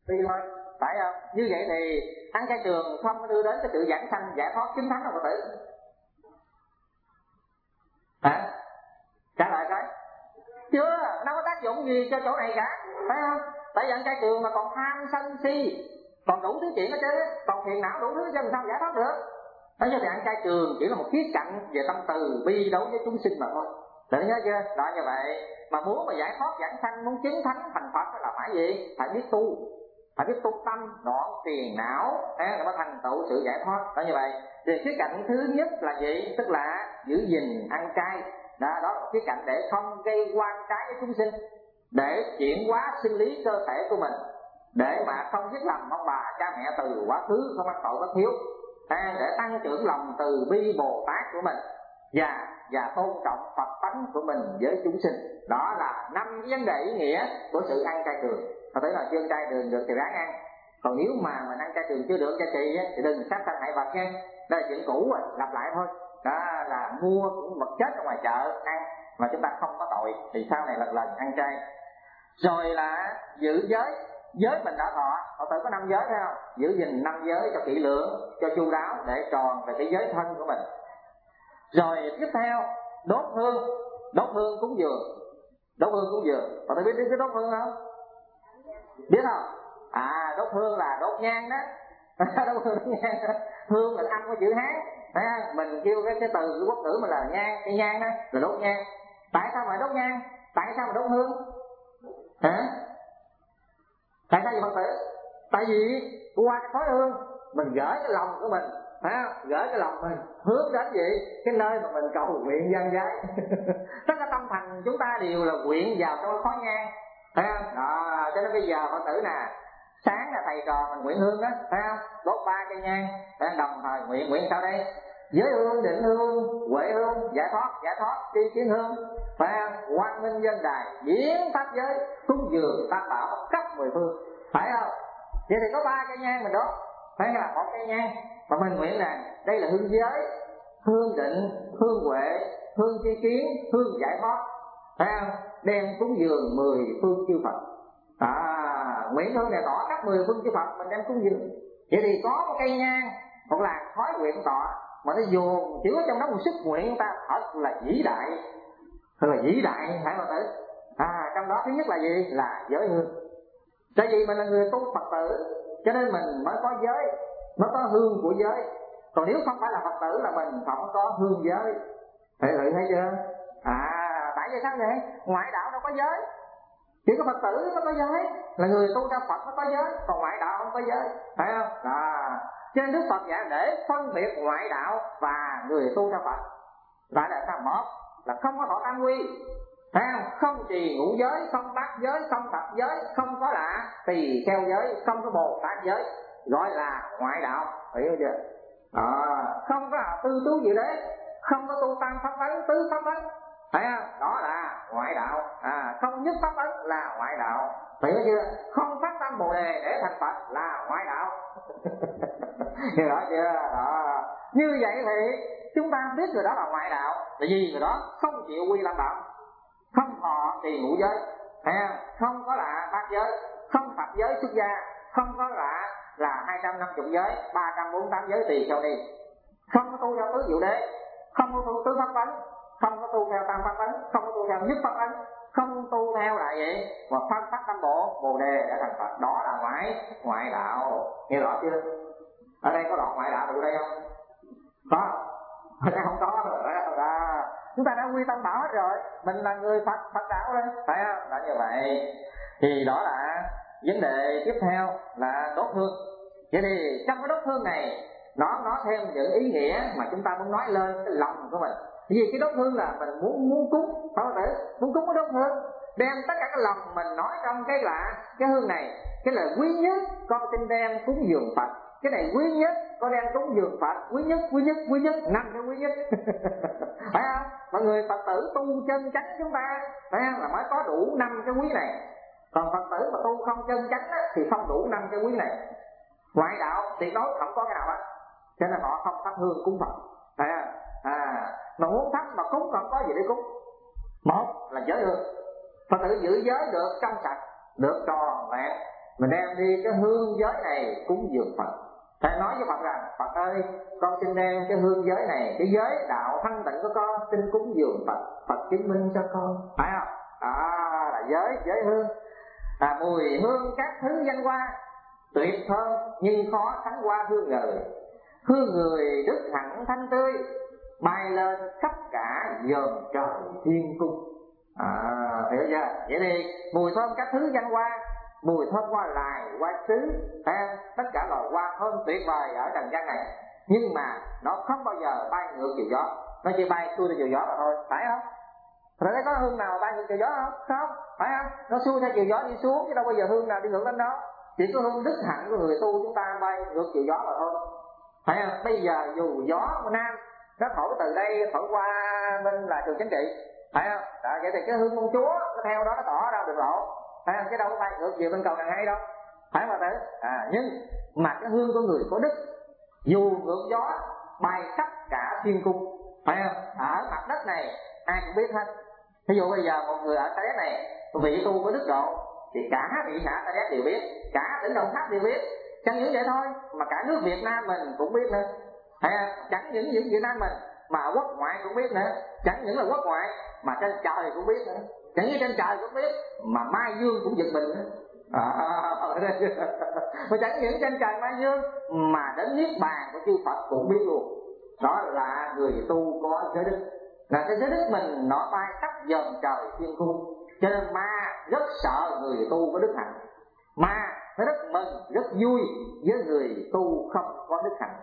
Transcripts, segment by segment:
tùy thôi, phải không? Như vậy thì ăn chay trường không có đưa đến cái sự giảng sanh giải thoát chính thắng đâu Phật tử. Hả? Trả lời cái chưa, đâu có tác dụng gì cho chỗ này cả, phải không? Tại vì ăn chay trường mà còn tham sân si, còn đủ thứ chuyện hết trơn, còn phiền não đủ thứ cho làm sao giải thoát được. Nói cho thì ăn chay trường chỉ là một khía cạnh về tâm từ bi đối với chúng sinh mà thôi. Được nhớ chưa? Đó như vậy. Mà muốn mà giải thoát giảng sanh, muốn chứng thánh thành Phật là phải gì? Phải biết tu, phải biết tu tâm, đoạn phiền não, để mới thành tựu sự giải thoát. Đó như vậy. Thì khía cạnh thứ nhất là gì? Tức là giữ gìn ăn chay. Đó là khía cạnh để không gây quan trái với chúng sinh, để chuyển hóa sinh lý cơ thể của mình, để mà không giết lầm ông bà cha mẹ từ quá khứ, không mắc tội bất hiếu, để tăng trưởng lòng từ bi Bồ Tát của mình và tôn trọng Phật tánh của mình với chúng sinh. Đó là 5 vấn đề ý nghĩa của sự ăn chay trường. Thật tử là chưa ăn chay đường được thì ráng ăn, còn nếu mà mình ăn chay trường chưa được, chay trì thì đừng sát sanh hại vật nha. Đây là chuyện cũ rồi, lặp lại thôi. Đó là mua những vật chết ở ngoài chợ ăn mà chúng ta không có tội thì sau này lần lần ăn chay. Rồi là giữ giới, giới mình đã thọ, Phật tử có 5 giới thấy không? Giữ gìn 5 giới cho kỹ lưỡng, cho chu đáo để tròn về cái giới thân của mình. Rồi tiếp theo đốt hương cúng dường. Đốt hương cúng dường, Phật tử biết cái đốt hương không? Biết không? Đốt hương là đốt nhang đó. Đốt hương, đốt nhang đó. Hương mình ăn có chữ Hán, mình kêu cái từ cái quốc ngữ mình là nhang, cái nhang đó là đốt nhang. Tại sao mà đốt nhang? Tại sao mà đốt hương? Hả? Tại sao vậy Phật tử? Tại vì qua cái khói hương mình gửi cái lòng của mình, gửi cái lòng mình hướng đến gì? Cái nơi mà mình cầu nguyện dân giấy. Tất cả tâm thành chúng ta đều là nguyện vào trong khói nhang, thấy không? Đó, cho nên bây giờ Phật tử nè, sáng là thầy trò mình nguyện hương đó, thấy không? Đốt 3 cây nhang, đồng thời nguyện sao đây? Giới hương, định hương, huệ hương, giải thoát, tri kiến hương, phải không? Quang minh dân đài, diễn pháp giới, cúng dường tam bảo khắp 10 phương, phải không? Vậy thì có 3 cây nhang mình đốt, phải là 1 cây nhang mà mình nguyện rằng đây là hương giới, hương định, hương huệ, hương tri kiến, hương giải thoát, phải không? Đem cúng dường 10 phương chư Phật. Nguyện hương này tỏ các 10 phương chư Phật mình đem cúng dường. Vậy thì có một cây nhang hoặc là khói nguyện tỏ mà nó dồn chứa trong đó một sức nguyện ta thật là vĩ đại, phải không tử? Trong đó thứ nhất là gì? Là giới hương. Tại vì mình là người tu Phật tử cho nên mình mới có giới, mới có hương của giới. Còn nếu không phải là Phật tử là mình không có hương giới. Thấy chưa? Tại vì sao vậy? Ngoại đạo đâu có giới, chỉ có Phật tử mới có giới, là người tu theo Phật mới có giới, còn ngoại đạo không có giới, phải không? Cho nên Đức Phật dạy để phân biệt ngoại đạo và người tu theo Phật. Lại là sao? Một là không có thọ tam quy, phải không? Không trì ngũ giới, không bát giới, không thập giới, không có là tỳ kheo giới, không có Bồ Tát giới, gọi là ngoại đạo, hiểu chưa? Không có là tư tú gì đấy, không có tu tam pháp ấn, tứ pháp ấn, phải không? Đó là ngoại đạo. Không nhất pháp ấn là ngoại đạo, hiểu chưa? Không phát tâm Bồ đề để thành Phật là ngoại đạo. Hiểu rõ chưa? Đó. Như vậy thì chúng ta biết người đó là ngoại đạo là vì người đó không chịu quy tam bảo, không thọ trì ngũ giới, không có là bát giới, không thập giới xuất gia, không có là 250 giới, 348 giới tỳ kheo ni, không có tu theo tứ diệu đế, không có tu tứ pháp ấn, không có tu theo tam pháp ấn, không có tu theo nhất pháp ấn, không tu theo là gì? Và phát tâm Bồ đề để thành Phật. Đó là ngoại đạo. Nghe rõ chưa? Ở đây có đoạn ngoại đạo ở đây không? Có. Ở đây không có rồi. Chúng ta đã quy tâm bảo hết rồi, mình là người Phật đạo đấy, phải không? Là như vậy. Thì đó là vấn đề tiếp theo là đốt hương. Vậy thì trong cái đốt hương này nó thêm những ý nghĩa mà chúng ta muốn nói lên cái lòng của mình. Vì cái đốt hương là mình muốn cúng, phải không? Muốn cúng cái đốt hương, đem tất cả cái lòng mình nói trong cái hương này. Cái là quý nhất con xin đem cúng dường Phật, cái này quý nhất con đem cúng dường Phật, quý nhất 5 cái quý nhất. Phải không? Mọi người Phật tử tu chân chánh chúng ta, phải không? Là mới có đủ 5 cái quý này. Còn Phật tử mà tu không chân chánh thì không đủ 5 cái quý này. Ngoại đạo tuyệt đối không có cái nào hết, cho nên họ không thắp hương cúng Phật, phải không? Mà muốn thắp mà cúng không có gì để cúng. Một là giới hương, Phật tử giữ giới được trong sạch, được tròn vẹn, mình đem đi cái hương giới này cúng dường Phật. Thầy nói với Phật rằng Phật ơi, con xin đem cái hương giới này, cái giới đạo thanh tịnh của con xin cúng dường Phật, Phật chứng minh cho con, phải không? Đó là giới hương. Mùi hương các thứ danh hoa tuyệt thơm nhưng khó thắng qua hương người. Hương người đức hạnh thanh tươi bay lên khắp cả dòm trời thiên cung. Hiểu chưa? Vậy thì mùi thơm các thứ danh hoa, mùi thơm hoa lại, hoa sứ, tất cả loài hoa thơm tuyệt vời ở trần gian này, nhưng mà nó không bao giờ bay ngược chiều gió, nó chỉ bay xuôi theo chiều gió mà thôi, phải không? Rồi đấy, có hương nào bay ngược chiều gió không? Không, phải không? Nó xuôi theo chiều gió đi xuống chứ đâu bao giờ hương nào đi ngược lên đó. Chỉ có hương đức hạnh của người tu chúng ta bay ngược chiều gió mà thôi, phải không? Bây giờ dù gió nam nó thổi từ đây thổi qua bên là Trường Chánh Trị, phải không? Vậy thì cái hương công chúa nó theo đó nó tỏ ra đường lộ, phải không? Chứ đâu có bay ngược chiều bên cầu đằng hay đâu, phải không tử? Nhưng mà cái hương của người có đức dù ngược gió bay khắp cả thiên cung, phải không? Ở mặt đất này ai cũng biết hết. Ví dụ bây giờ một người ở Sa Đéc này, vị tu có đức độ thì cả thị xã Sa Đéc đều biết, cả tỉnh Đồng Tháp đều biết. Chẳng những vậy thôi mà cả nước Việt Nam mình cũng biết nữa, phải không? Chẳng những Việt Nam mình mà quốc ngoại cũng biết nữa, chẳng những là quốc ngoại mà trên trời cũng biết nữa, chẳng những trên trời cũng biết mà Mai Dương cũng giật mình nữa. Mà chẳng những trên trời Mai Dương mà đến niết bàn của chư Phật cũng biết luôn. Đó là người tu có giới đức, là cái giới đức mình nó bay khắp dòm trời thiên cung. Cho nên ma rất sợ người tu có đức hạnh, ma nó rất mừng, rất vui với người tu không có đức hạnh.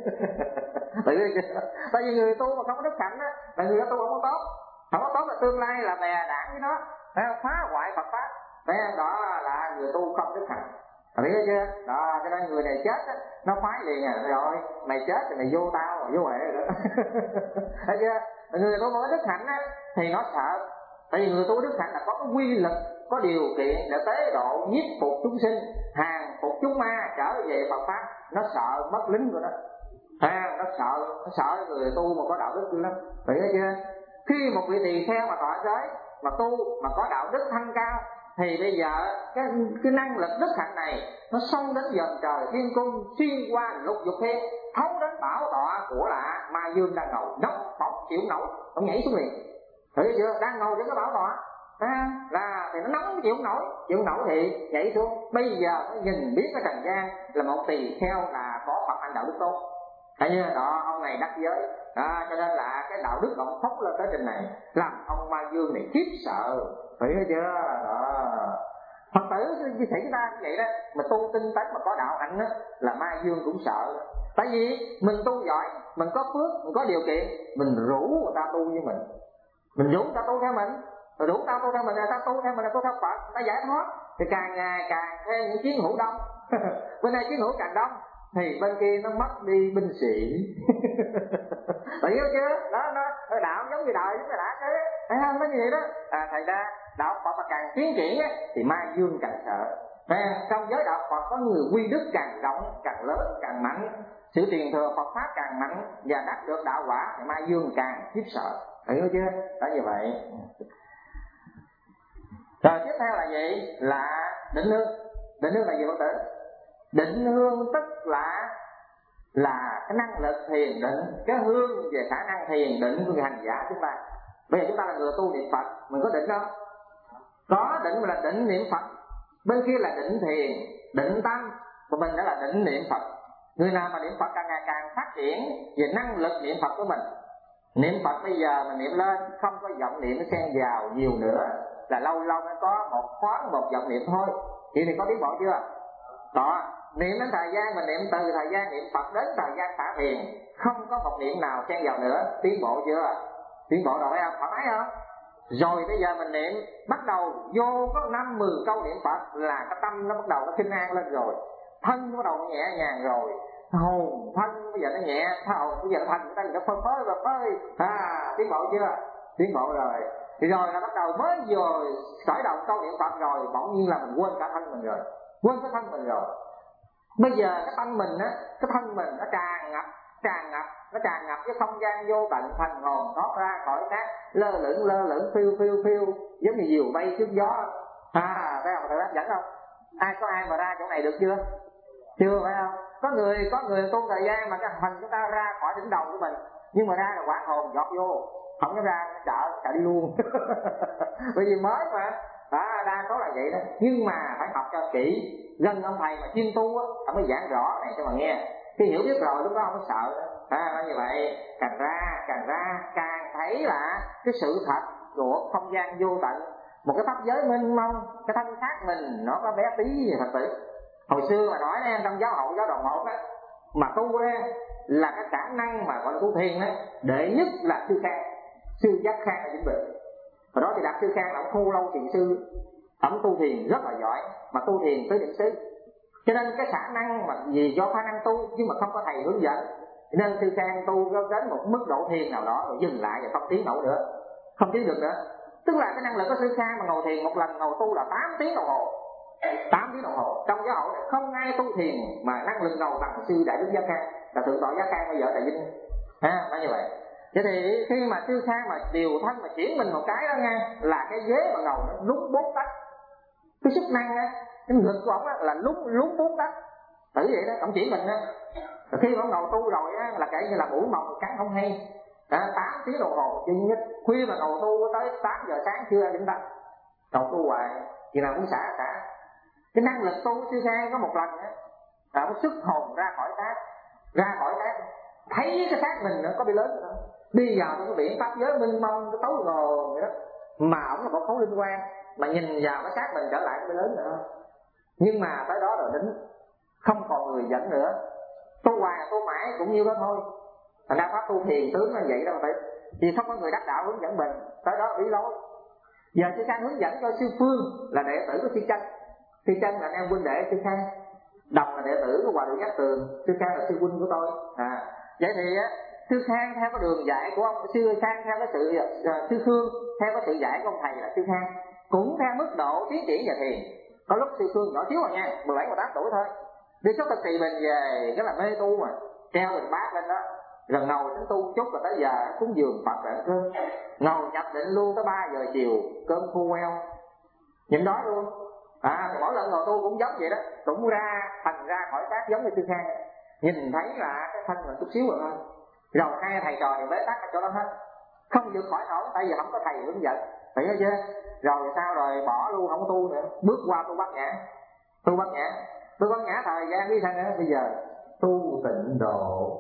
Tại vì người tu mà không có đức hạnh á, là người đó tu không có tốt, không có tốt là tương lai là bè đảng với nó, phá hoại Phật pháp. Đó là người tu không đức hạnh, biết chưa? Đó, cho nên người này chết á, nó phái liền rồi mày chết thì mày vô tao rồi vô huệ rồi đó. Thấy chưa? Người tu mà có đức hạnh á thì nó sợ, tại vì người tu đức hạnh là có cái quy lực, có điều kiện để tế độ nhiếp phục chúng sinh, hàng phục chúng ma trở về Phật pháp. Nó sợ mất lính rồi đó, nó sợ người tu mà có đạo đức lắm, hiểu chưa? Khi một vị tỳ kheo mà tọa giới mà tu mà có đạo đức thanh cao thì bây giờ cái năng lực đức hạnh này nó xông đến dòm trời thiên cung, xuyên qua lục dục thiên, thấu đến bảo tọa của là Ma Dương đang ngồi nóng bỏng chịu nổi, nó nhảy xuống liền, hiểu chưa? Đang ngồi trên cái bảo tọa là thì nó nóng chịu nổi thì nhảy xuống. Bây giờ nó nhìn biết cái trần gian là một tỳ kheo là có Phật hành đạo đức tốt, thấy chưa? Đó, ông này đắc giới, cho nên là cái đạo đức ông phóng lên tới trình này làm ông Ma Dương này khiếp sợ, hiểu chưa? Đó, Phật tử như thể chúng ta như vậy đó, mà tu tinh tấn mà có đạo hạnh đó là Ma Dương cũng sợ. Tại vì mình tu giỏi, mình có phước, mình có điều kiện, mình rủ người ta tu như mình rủ người ta tu theo mình, rồi rủ ta tu theo mình là ta tu theo mình là tu theo Phật, ta giải thoát thì càng ngày càng thêm những chiến hữu đông. Bên này chiến hữu càng đông thì bên kia nó mất đi binh sĩ. Hiểu chưa? Đó, nó đạo giống như đời giống như đã thế, thấy không? Nó như vậy đó. Thành ra đạo Phật mà càng tiến triển á, thì Ma Dương càng sợ. Trong giới đạo Phật có người quy đức càng rộng, càng lớn, càng mạnh, sự truyền thừa Phật pháp càng mạnh và đắc được đạo quả thì Ma Dương càng khiếp sợ, hiểu chưa? Đó như vậy. Rồi tiếp theo là gì? Là định hương. Định hương là gì Phật tử? Định hương tức là cái năng lực thiền định, cái hương về khả năng thiền định của người hành giả chúng ta. Bây giờ chúng ta là người tu niệm Phật, mình có định không? Có định là định niệm Phật, bên kia là định thiền, định tâm, và mình đó là định niệm Phật. Người nào mà niệm Phật càng ngày càng phát triển về năng lực niệm Phật của mình. Niệm Phật bây giờ mình niệm lên không có vọng niệm nó xen vào nhiều nữa, là lâu lâu mới có một thoáng một vọng niệm thôi. Vậy thì có tiến bộ chưa? Đó, niệm đến thời gian mình niệm từ thời gian niệm Phật đến thời gian xả thiền, không có một niệm nào xen vào nữa, tiến bộ chưa? Tiến bộ rồi phải không? Thoải mái không? Rồi bây giờ mình niệm bắt đầu vô có 5-10 câu niệm Phật là cái tâm nó bắt đầu nó kinh an lên rồi, thân nó bắt đầu nó nhẹ nhàng rồi, hồn thân bây giờ nó nhẹ, hồn bây giờ nó thành nó phơi phới, tiến bộ chưa? Tiến bộ rồi. Thì rồi là bắt đầu mới vừa khởi động câu niệm Phật rồi bỗng nhiên là mình quên cả thân mình rồi, quên cái thân mình rồi. Bây giờ cái tâm mình á, cái thân mình nó tràn ngập cái không gian vô tận, thần hồn thoát ra khỏi xác, lơ lửng phiêu giống như diều bay trước gió. Thấy không? Thầy hấp dẫn không? Có ai mà ra chỗ này được chưa? Chưa, phải không? Có người tu thời gian mà cái phần chúng ta ra khỏi đỉnh đầu của mình, nhưng mà ra là quán hồn giọt vô, không dám ra sợ đi luôn. Bởi vì mới mà đa số là vậy đó. Nhưng mà phải học cho kỹ, gần ông thầy mà chuyên tu á, ông mới giảng rõ này cho mà nghe. Khi hiểu biết rồi lúc đó không có sợ nữa. Như vậy càng ra càng thấy là cái sự thật của không gian vô tận, một cái pháp giới mênh mông, cái thân xác mình nó có bé tí gì thật sự. Hồi xưa mà nói đó, trong giáo hội giáo đoàn một á, mà tu á là cái khả năng mà gọi là tu thiền á, đệ nhất là sư Khang, sư Giác Khang ở Vĩnh Bình. Hồi đó thì đặt sư Khang là ông khu lâu thiền sư, ông tu thiền rất là giỏi, mà tu thiền tới đỉnh xứ. Cho nên cái khả năng mà vì do khả năng tu nhưng mà không có thầy hướng dẫn, nên sư Khang tu đến một mức độ thiền nào đó rồi dừng lại và không tiến nổi nữa, không tiến được nữa. Tức là cái năng lực của sư Khang mà ngồi thiền một lần ngồi tu là 8 tiếng đồng hồ. 8 tiếng đồng hồ. Trong giáo hội này không ai tu thiền mà năng lực ngồi bằng sư Đại Đức Giác Khang, là thượng tọa Giác Khang bây giờ tại Vinh. Nói như vậy. Thế thì khi mà sư Khang mà điều thân mà chuyển mình một cái đó nha, là cái ghế mà ngồi nó lúng 4 tấc. Cái sức năng á, cái ngực của ông á là lúng 4 tấc. Tử vậy đó, ông chuyển mình á. Rồi khi mà ông ngồi tu rồi á, là kể như là mũi mồng cắn không hay. 8 tiếng đồng hồ duy nhất. Khuya mà ngồi tu tới 8 giờ sáng chưa ăn điểm tâm. Ngồi tu hoài, khi nào cũng xả. Cái năng lực tu sư Khang có một lần á, ông xuất hồn ra khỏi xác, thấy cái xác mình nó có bị lớn rồi đó, đi vào trong cái biển pháp giới mênh mông, cái tối ngồ vậy đó, mà ổng là một khối linh quan, mà nhìn vào cái xác mình trở lại có bị lớn nữa. Nhưng mà tới đó rồi đính, không còn người dẫn nữa, tu hoài tu mãi cũng như đó thôi. Thành ra pháp tu thiền tướng là vậy đâu, phải thì không có người đắc đạo hướng dẫn mình, tới đó bí lối. Giờ sư Khang hướng dẫn cho sư Phương là đệ tử của sư Chân. Sư Chân là anh em huynh đệ sư Khang, Đồng là đệ tử của Hòa Thượng Giác Tường, sư Khang là sư huynh của tôi. Vậy thì á, sư Khang theo cái đường dạy của ông, sư Khang theo cái sự sư Khương theo cái sự dạy của ông thầy là sư Khang, cũng theo mức độ tiến triển về thiền. Có lúc sư Khương nhỏ xíu rồi nha, 17-18 tuổi thôi, đi xuất thực trì mình về cái là mê tu mà, treo mình bát lên đó, rồi ngồi đến tu chút rồi tới giờ cúng dường Phật rồi cơm, ngồi nhập định luôn tới 3 giờ chiều, cơm khô queo, nhịn đói luôn. Mỗi lần ngồi tu cũng giống vậy đó, cũng thành ra khỏi xác giống như sư Khang, nhìn thấy là cái thân mình chút xíu rồi thôi. Rồi hai thầy trò đều bế tắc ở chỗ đó hết, không vượt khỏi nổi, tại vì không có thầy hướng dẫn, thấy chưa? Rồi sao rồi bỏ luôn, không có tu nữa, bước qua tu Bát Nhã thời gian đi sang nữa, bây giờ tu tịnh độ.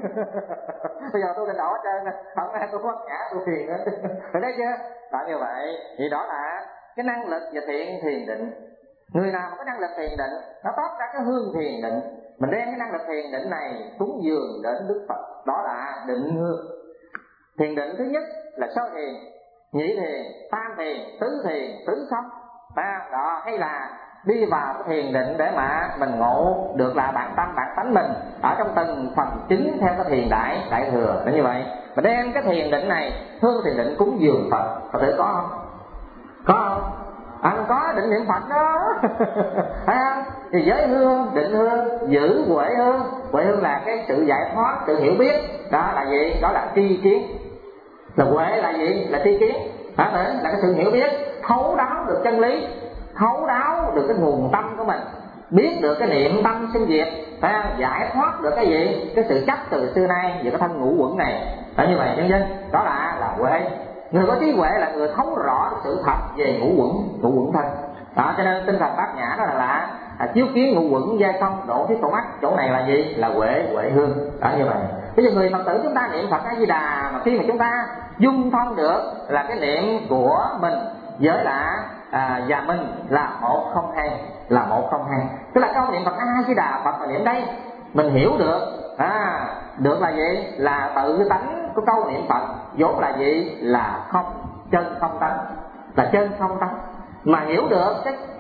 Bây giờ tu tịnh độ hết trơn, không ai tu Bát Nhã tu thiền nữa. Phải thấy chưa? Tại như vậy thì đó là cái năng lực và thiền định. Người nào có năng lực thiền định, nó toát ra cái hương thiền định, mình đem cái năng lực thiền định này cúng dường đến Đức Phật, đó là định hương. Thiền định thứ nhất là sơ thiền, nhị thiền, tam thiền, tứ thiền, tứ không. Đó, hay là đi vào cái thiền định để mà mình ngộ được là bản tâm bản tánh mình ở trong từng phần chính theo cái thiền đại thừa. Để như vậy mà đem cái thiền định này, hương thiền định cúng dường Phật, có thể có không? Có không? Có định niệm Phật đó. Thấy không? Thì giới hương, định hương, giữ huệ hương là cái sự giải thoát, sự hiểu biết. Đó là gì? Đó là tri kiến. Là huệ là gì? Là tri kiến. Là cái sự hiểu biết, thấu đáo được chân lý, thấu đáo được cái nguồn tâm của mình, biết được cái niệm tâm sinh diệt, phải không? Giải thoát được cái gì? Cái sự chấp từ xưa nay về cái thân ngũ uẩn này. Phải như vậy nhân dân. Đó là huệ. Người có trí huệ là người thấu rõ sự thật về ngũ uẩn thân. Đó, cho nên tinh thần Bát Nhã đó là chiếu kiến ngũ uẩn giai không độ thiết tổ mắt. Chỗ này là gì? Là huệ hương. Đó như vậy. Bây giờ người Phật tử chúng ta niệm Phật A Di Đà, mà khi mà chúng ta dung thông được là cái niệm của mình với là và mình là một không hai, tức là câu niệm Phật A Di Đà Phật mà niệm đây mình hiểu được được là gì? Là tự tánh của câu niệm Phật vốn là gì? Là không, chân không tánh, là chân không tánh. Mà hiểu được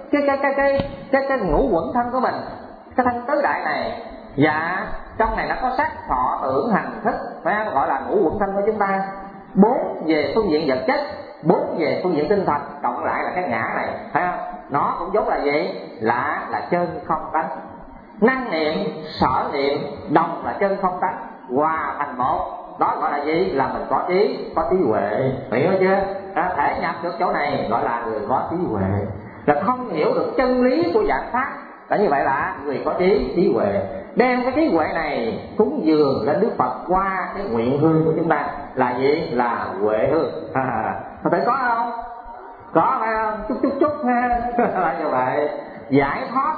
cái ngũ uẩn thân của mình, cái thân tứ đại này, và trong này nó có sắc thọ tưởng hành thức, phải gọi là ngũ uẩn thân của chúng ta. 4 về phương diện vật chất, 4 về phương diện tinh thần, cộng lại là cái ngã này, phải không? Nó cũng giống là gì? Là chân không tánh. Năng niệm, sở niệm đồng là chân không tánh, hòa thành một. Đó gọi là gì? Là mình có trí huệ, hiểu chưa? Thể nhập được chỗ này gọi là người có trí huệ. là không hiểu được chân lý của giải pháp. Đã như vậy là người có trí huệ đem cái trí huệ này cúng dường lên Đức Phật qua cái nguyện hương của chúng ta là gì? Là huệ hương. Phật tử có không? Có phải không? Chút ha. Là như vậy. Giải thoát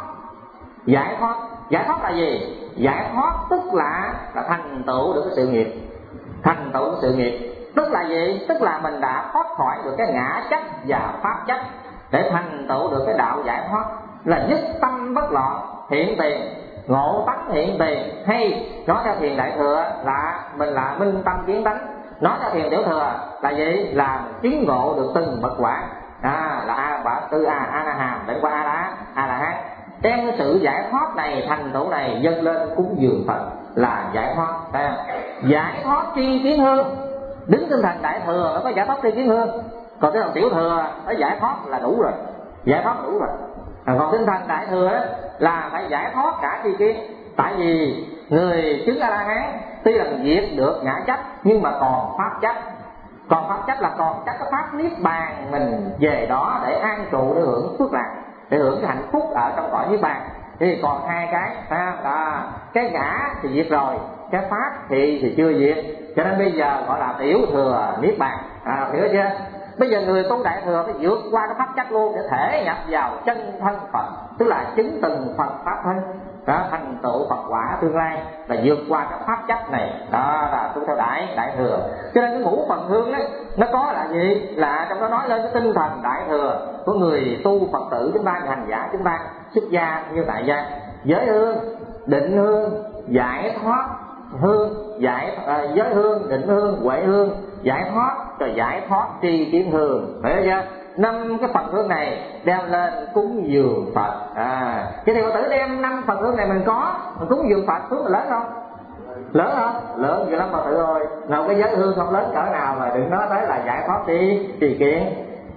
là gì? Giải thoát tức là thành tựu được cái sự nghiệp. Thành tựu cái sự nghiệp tức là gì? Tức là mình đã thoát khỏi được cái ngã chấp và pháp chấp để thành tựu được cái đạo giải thoát, là nhất tâm bất loạn hiện tiền, ngộ tánh hiện tiền. Hay nói theo thiền đại thừa là mình là minh tâm kiến tánh, nói theo thiền tiểu thừa là gì? Là chứng ngộ được từng bậc quả, là từ a la hàm đến qua a la hán. Đem cái sự giải thoát này, thành tựu này dâng lên cúng dường Phật là giải thoát. Giải thoát tri kiến hương, đứng tinh thần đại thừa nó có giải thoát tri kiến hương, còn cái tiểu thừa nó giải thoát là đủ rồi, giải thoát đủ rồi. Còn tinh thần đại thừa là phải giải thoát cả tri kiến. Tại vì người chứng A La Hán tuy là diệt được ngã chấp nhưng mà còn pháp chấp. Còn pháp chấp là còn chắc cái pháp niết bàn, mình về đó để an trụ, để hưởng phước lạc, để hưởng cái hạnh phúc ở trong cõi niết bàn. Thì còn hai cái cái ngã thì diệt rồi, cái pháp thì chưa diệt, cho nên bây giờ gọi là tiểu thừa niết bàn. Hiểu chưa? Bây giờ người tu đại thừa phải vượt qua cái pháp chấp luôn để thể nhập vào chân thân Phật, tức là chứng từng Phật pháp thân, thành tựu Phật quả tương lai, là vượt qua cái pháp chấp này. Đó là tu theo đại thừa. Cho nên cái ngũ phần hương đấy nó có là gì? Là trong đó nói lên cái tinh thần đại thừa của người tu Phật tử chúng ta, hành giả chúng ta, xuất gia như tại gia. Giới hương, định hương, giải thoát hương, giới hương, định hương, huệ hương, giải thoát, rồi giải thoát tri kiến hương. Hiểu chưa? 5 cái phần hương này đem lên cúng dường Phật. Cái thì Phật tử đem 5 phần hương này mình cúng dường Phật, phước là lớn không? Lớn không? Lớn dữ lắm Phật tử ơi. Nào cái giới hương không lớn cỡ nào mà đừng nói tới là giải thoát tri kiến.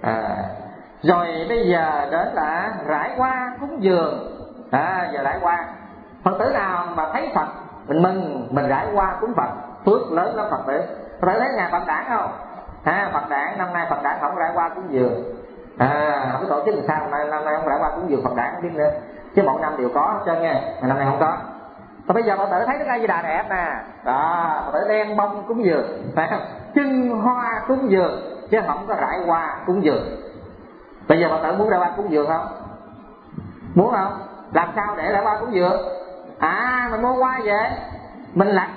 Rồi bây giờ đến là rải hoa cúng dường. Giờ rải hoa. Phật tử nào mà thấy Phật mình mừng, mình rải hoa cúng Phật, phước lớn lắm Phật tử. Phật tử thấy nhà Phật đản không? Phật đản năm nay Phật đản không rải hoa cúng dường. Không có tổ chức làm sao năm nay không rải hoa cúng dường Phật đản không biết nữa. Chứ mỗi năm đều có hết trơn nha, mà năm nay không có. Còn bây giờ Phật tử thấy Đức A Di Đà đẹp nè, đó, Phật tử đem bông cúng dường, phải không? Trưng hoa cúng dường, chứ không có rải hoa cúng dường. Bây giờ Phật tử muốn rải hoa cúng dường không? Muốn không? Làm sao để rải hoa cúng dường? Mình mua hoa về, mình lặt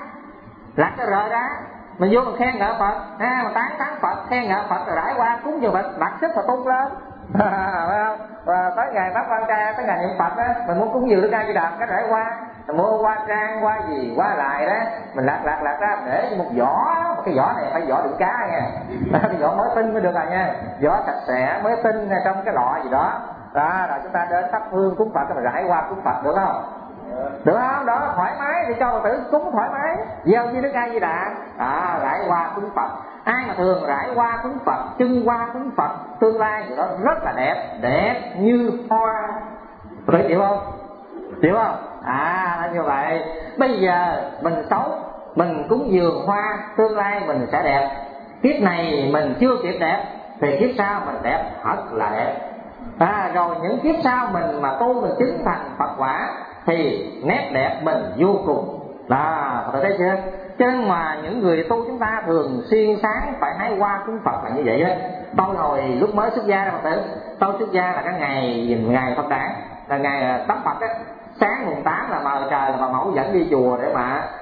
cái rời ra, mình vô mình khen ngợi Phật, mình tán Phật, khen ngợi Phật rồi rải hoa cúng dường Phật, đặt sức Phật tung lên. Phải không? Và tới ngày Pháp Quan Trai, tới ngày niệm Phật đó, mình muốn cúng dường Đức A Di Đà cái rải hoa, mình mua hoa trang, hoa gì, hoa lại đó, mình lặt ra để một giỏ, cái giỏ này phải giỏ đựng cá nha, cái giỏ mới tinh mới được rồi nha, giỏ sạch sẽ mới tinh trong cái lọ gì đó. Đó, rồi chúng ta đến thắp hương cúng Phật, rồi rải hoa cúng Phật được không? Được không? Đó, thoải mái thì cho Phật tử cúng thoải mái. Gieo với Đức A Di Đà, rải hoa cúng Phật. Ai mà thường rải hoa cúng Phật, trưng hoa cúng Phật, tương lai thì nó rất là đẹp như hoa. Phật tử chịu không? Chịu không? Như vậy. Bây giờ mình xấu, mình cúng dường hoa, tương lai mình sẽ đẹp. Kiếp này mình chưa kịp đẹp thì kiếp sau mình đẹp, thật là đẹp. Rồi những kiếp sau mình mà tu mình chứng thành Phật quả thì nét đẹp mình vô cùng. Phật thấy chưa? Cho nên mà những người tu chúng ta thường xuyên sáng phải hái hoa cúng Phật là như vậy đó. Tôi hồi lúc mới xuất gia ra Phật tử, tôi xuất gia là cái ngày Phật đản, là ngày tắm Phật á. Sáng mùng 8 là mờ trời là bà mẫu dẫn đi chùa để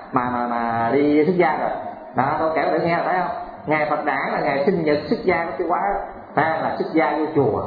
mà đi xuất gia rồi. Đó, tôi kể để nghe là thấy không? Ngày Phật đản là ngày sinh nhật xuất gia của Sư Quá, là xuất gia vô chùa.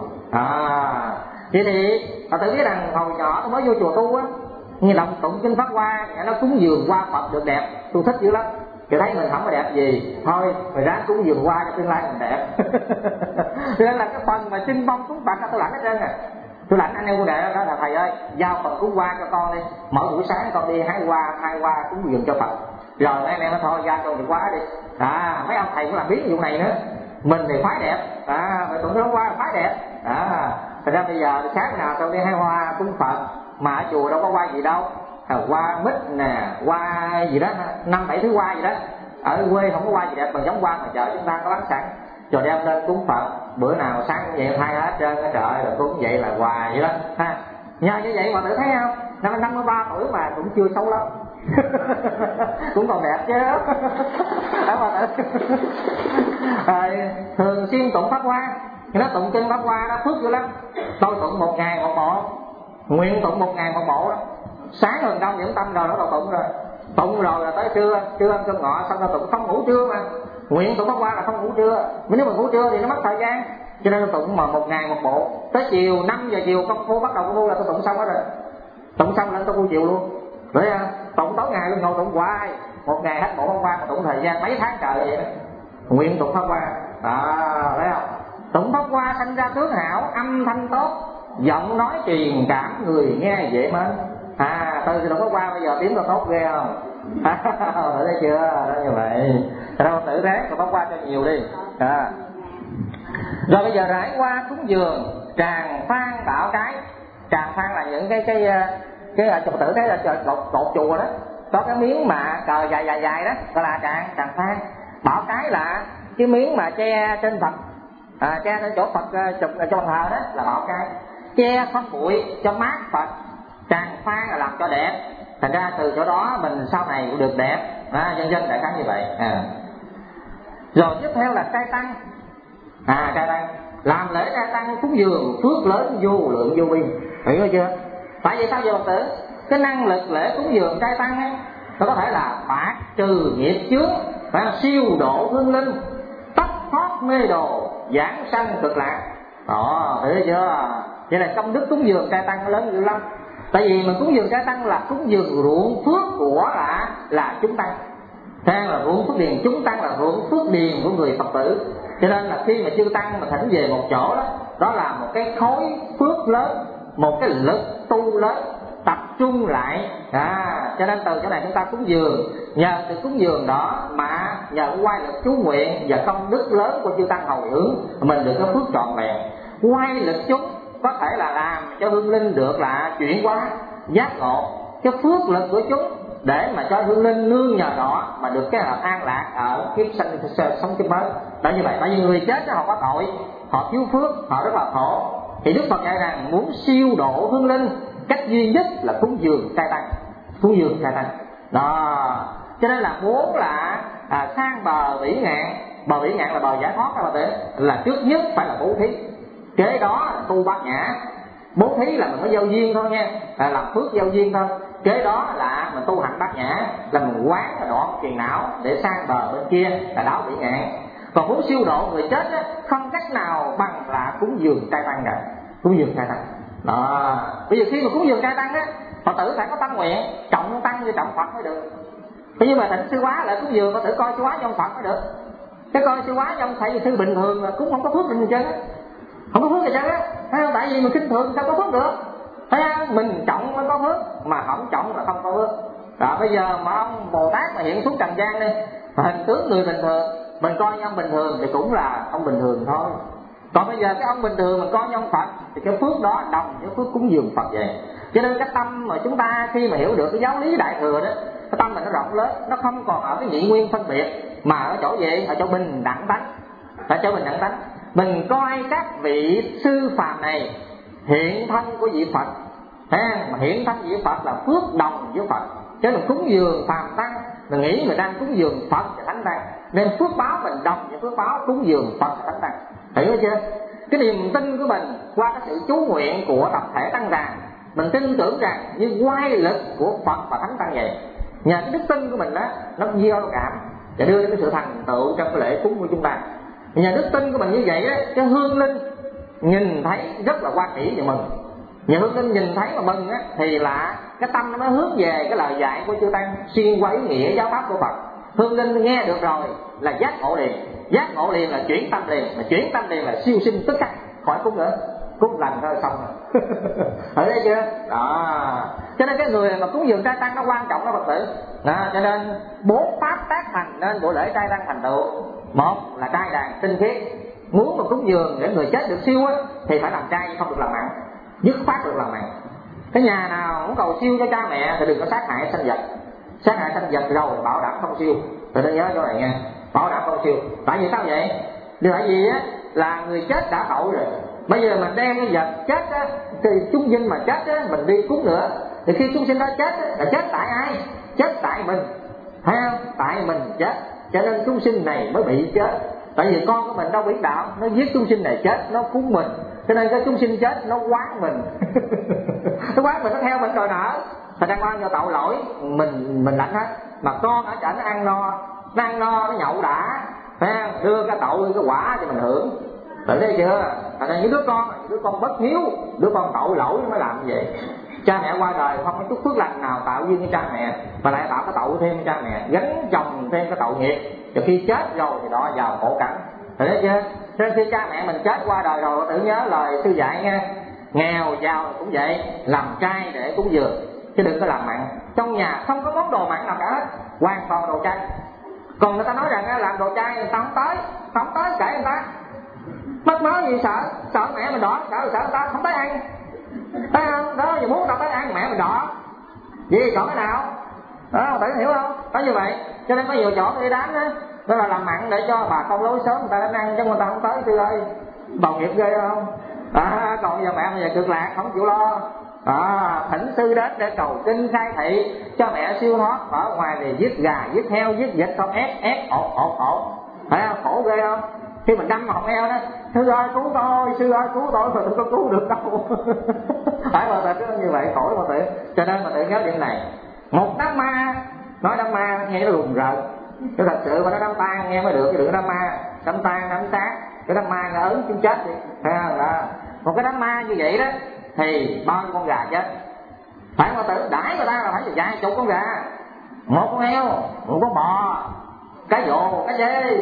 Vậy thì Phật tử biết rằng hồi nhỏ tôi mới vô chùa tu á, nghe động tụng kinh Pháp Hoa, nó cúng dường hoa Phật được đẹp, tôi thích dữ lắm. Thì thấy mình không có đẹp gì, thôi mình ráng cúng dường hoa cho tương lai mình đẹp. Cho nên là cái phần mà trưng bông cúng Phật tôi lãnh hết trơn. Tôi lãnh anh em cô đệ đó là thầy ơi, giao phần cúng hoa cho con đi, mỗi buổi sáng con đi hái hoa cúng dường cho Phật. Rồi mấy anh em nói thôi giao cho được quá đi. Mấy ông thầy cũng làm biết vụ này nữa. Mình thì phái đẹp, phải tụng đó hoa phái đẹp. Thật ra bây giờ sáng nào tôi đi hái hoa cúng Phật, mà ở chùa đâu có hoa gì đâu, hoa mít nè, hoa gì đó, 5-7 thứ hoa gì đó. Ở quê không có hoa gì đẹp bằng giống hoa mà chợ chúng ta có bán sẵn. rồi đem lên cúng Phật. Bữa nào sáng vậy thay hết trơn á, trời ơi, cúng vậy là hoài vậy đó ha. Nhờ như vậy mà tự thấy không, năm 53 tuổi mà cũng chưa xấu lắm. Cũng còn đẹp chứ. Đó mà thường xuyên tụng Pháp Hoa. Nó tụng kinh Pháp Hoa đó phước dữ lắm. Tôi tụng 1 ngày 1 bộ, nguyện tụng 1 ngày 1 bộ đó. Sáng hừng đông dưỡng tâm rồi nó đầu tụng rồi. Tụng rồi là tới trưa ăn cơm ngọ xong rồi tụng, không ngủ trưa mà. Nguyện tụng Pháp Hoa là không ngủ trưa. Nếu mà ngủ trưa thì nó mất thời gian. Cho nên tôi tụng mà 1 ngày 1 bộ. Tới chiều 5 giờ chiều công phu bắt đầu công phu là tôi tụng xong hết rồi. Tụng xong lên công phu chiều luôn. Đấy à, tụng tối ngày luôn, ngồi tụng hoài. 1 ngày hết bộ Pháp Hoa mà tụng thời gian mấy tháng trời vậy đó. Nguyện tụng Pháp Hoa. Thấy không? Tụng Pháp Hoa sanh ra tướng hảo, âm thanh tốt, giọng nói truyền cảm, người nghe dễ mến. Từ tụng Pháp Hoa bây giờ tiếng nó tốt ghê không? Thấy chưa? Đó như vậy. Đâu tự ráng tụng Pháp Hoa cho nhiều đi. Rồi bây giờ rải qua cúng dường, tràng phan bảo cái. Tràng phan là những cái ở Phật tử thấy là cột chùa đó, có cái miếng mà cờ dài đó, gọi là tràng phan. Bảo cái là cái miếng mà che trên Phật, che trên chỗ Phật chụp cho bàn thờ đó là bảo cái. Che không bụi cho mát Phật. Tràng phan là làm cho đẹp. Thành ra từ chỗ đó mình sau này cũng được đẹp. Dân đại khái như vậy. Rồi tiếp theo là trai tăng. Trai tăng làm lễ trai tăng cúng dường phước lớn vô lượng vô biên. Hiểu chưa? Tại vì sao vậy Phật tử? Cái năng lực lễ cúng dường trai tăng ấy, nó có thể là bạc trừ nghiệp chướng, phải siêu độ hương linh, tóc thoát mê đồ, giảng sanh cực lạc. Đó, hiểu chưa? Vậy là công đức cúng dường trai tăng nó lớn dữ lắm. Tại vì mình cúng dường trai tăng là cúng dường ruộng phước của là chúng tăng. Thế là ruộng phước điền, chúng tăng là ruộng phước điền của người Phật tử. Cho nên là khi mà chư tăng mà thỉnh về một chỗ đó, đó là một cái khối phước lớn, một cái lực tu lớn tập trung lại. Cho nên từ chỗ này chúng ta cúng dường, nhờ sự cúng dường đó mà nhờ quay lực chú nguyện và công đức lớn của chư tăng hồi hướng, mình được cái phước trọn vẹn. Quay lực chúng có thể là làm cho hương linh được là chuyển hóa giác ngộ, cái phước lực của chúng để mà cho hương linh nương nhờ đó mà được cái an lạc ở kiếp sống kiếp mới. Đó như vậy. Tại vì người chết họ có tội, họ thiếu phước, họ rất là khổ. Thì Đức Phật dạy rằng muốn siêu độ hương linh, cách duy nhất là cúng dường trai tăng. Cúng dường trai tăng đó. Cho nên là muốn là sang bờ vĩ ngạn. Bờ vĩ ngạn là bờ giải thoát các bạn biết, là trước nhất phải là bố thí, kế đó là tu bát nhã. Bố thí là mình có giao duyên thôi nha, làm phước giao duyên thôi. Kế đó là mình tu hành bát nhã, là mình quán là đoạn phiền não để sang bờ bên kia là đáo vĩ ngạn. Còn muốn siêu độ người chết á, không cách nào bằng là cúng dường trai tăng cả. Cúng dường trai tăng đó. Bây giờ khi mà cúng dường trai tăng á, Phật tử phải có tâm nguyện trọng tăng như trọng Phật mới được. Thế nhưng mà thỉnh sư hóa lại cúng dường, Phật tử coi sư hóa trong Phật mới được. Cái coi sư hóa trong thầy sư bình thường là cũng không có phước gì trơn á, không có phước gì trơn á. Thấy không? Tại vì mình kinh thường sao có phước được? Thấy không? Mình trọng mới có phước, mà không trọng là không có phước. Đó, bây giờ mà ông Bồ Tát mà hiện xuống trần gian đi, hình tướng người bình thường, mình coi như ông bình thường thì cũng là ông bình thường thôi. Còn bây giờ cái ông bình thường mình coi như ông Phật thì cái phước đó đồng với phước cúng dường Phật vậy. Cho nên cái tâm mà chúng ta khi mà hiểu được cái giáo lý đại thừa đó, cái tâm mình nó rộng lớn, nó không còn ở cái nhị nguyên phân biệt, mà ở chỗ gì? Ở chỗ bình đẳng tánh. Ở chỗ bình đẳng tánh, mình coi các vị sư phàm này hiện thân của vị Phật, mà hiện thân vị Phật là phước đồng với Phật. Chứ mình cúng dường phàm tăng, mình nghĩ mình đang cúng dường Phật và thánh tăng, nên phước báo mình đồng với phước báo cúng dường Phật và thánh tăng. Hiểu chưa? Cái niềm tin của mình qua cái sự chú nguyện của tập thể tăng đoàn, mình tin tưởng rằng như quay lực của Phật và thánh tăng vậy. Nhờ cái đức tin của mình đó, nó gieo cảm và đưa đến cái sự thành tựu trong cái lễ cúng của chúng ta. Nhờ đức tin của mình như vậy đó, cái hương linh nhìn thấy rất là hoan hỷ và mừng. Nhờ hương linh nhìn thấy mà mừng á, thì là cái tâm nó mới hướng về cái lời dạy của chư tăng, xuyên qua ý nghĩa giáo pháp của Phật. Hương linh nghe được rồi là giác ngộ liền, giác ngộ liền là chuyển tâm liền, mà chuyển tâm liền là siêu sinh tức khắc, khỏi cúng nữa, cúng lành thôi xong rồi. Ở đây chưa? Đó. Cho nên cái người mà cúng dường trai tăng nó quan trọng đó Phật tử. Đó. Cho nên 4 pháp tác thành nên buổi lễ trai tăng thành tựu. Một là trai đàn tinh khiết. Muốn mà cúng dường để người chết được siêu á, thì phải làm trai, không được làm mặn, dứt khoát được làm mặn. Cái nhà nào muốn cầu siêu cho cha mẹ thì đừng có sát hại sanh vật. Sát hại sanh vật rồi bảo đảm không siêu. Tôi đã nhớ chỗ này nha, bảo đảm không siêu. Tại vì sao vậy? Vì tại vì á là người chết đã tội rồi, bây giờ mình đem cái vật chết á, thì chúng sinh mà chết á mình đi cúng nữa, thì khi chúng sinh đó chết á, là chết tại ai? Chết tại mình, thấy không? Tại mình chết, cho nên chúng sinh này mới bị chết. Tại vì con của mình đâu biết đạo, nó giết chúng sinh này chết, nó cúng mình, cho nên cái chúng sinh chết nó quán mình nó quán mình, nó theo mình đòi nợ, thành ra quan do tội lỗi mình lãnh hết. Mà con ở trển nó ăn no, nó nhậu đã, phải không? Đưa cái tội cái quả cho mình hưởng, tự thấy chưa? Thành ra những đứa con bất hiếu, đứa con tội lỗi mới làm như vậy. Cha mẹ qua đời không có chút phước lành nào tạo duyên với cha mẹ, mà lại tạo cái tội thêm cha mẹ, gánh chồng thêm cái tội nghiệp, rồi khi chết rồi thì đó vào khổ cảnh, thấy chưa? Nên khi cha mẹ mình chết qua đời rồi, tự nhớ lời sư dạy nha, nghèo giàu cũng vậy, làm trai để cúng dường chứ đừng có làm mặn. Trong nhà không có món đồ mặn nào cả hết, hoàn toàn đồ chay. Còn người ta nói rằng làm đồ chay người ta không tới kể người ta mất mớ gì, sợ mẹ mình đỏ, sợ người ta không tới ăn, thấy không? Đó, giờ muốn người ta tới ăn mẹ mình đỏ gì còn cái nào đó, tự hiểu không? Có như vậy, cho nên có nhiều chỗ đi đám đó là làm mặn để cho bà con lối sớm người ta đến ăn, chứ người ta không tới. Sư ơi, tội nghiệp ghê không? Còn giờ mẹ bây giờ cực lạc không chịu lo, thỉnh sư đến để cầu kinh khai thị cho mẹ siêu thoát. Ở ngoài thì giết gà giết heo giết vịt không, ép ổ, phải không? Khổ ghê không? Khi mình đâm họng heo đó, sư ơi cứu tôi, sư ơi cứu tôi, mà tôi có cứu được đâu phải mà tự như vậy, khổ mà tự. Cho nên mà tự nhớ chuyện này, một đám ma, nói đám ma nghe nó rùng rợn, chứ thật sự mà nó đám tan nghe mới được, chứ đừng đám ma, đám tan đám sát, cái đám ma nó ớn chúng chết đi, thấy không? Đó. Một cái đám ma như vậy đó thì bao nhiêu con gà chết, phải mà tự đãi người ta là phải vài chục con gà, một con heo, một con bò, cái vồ, cái dê,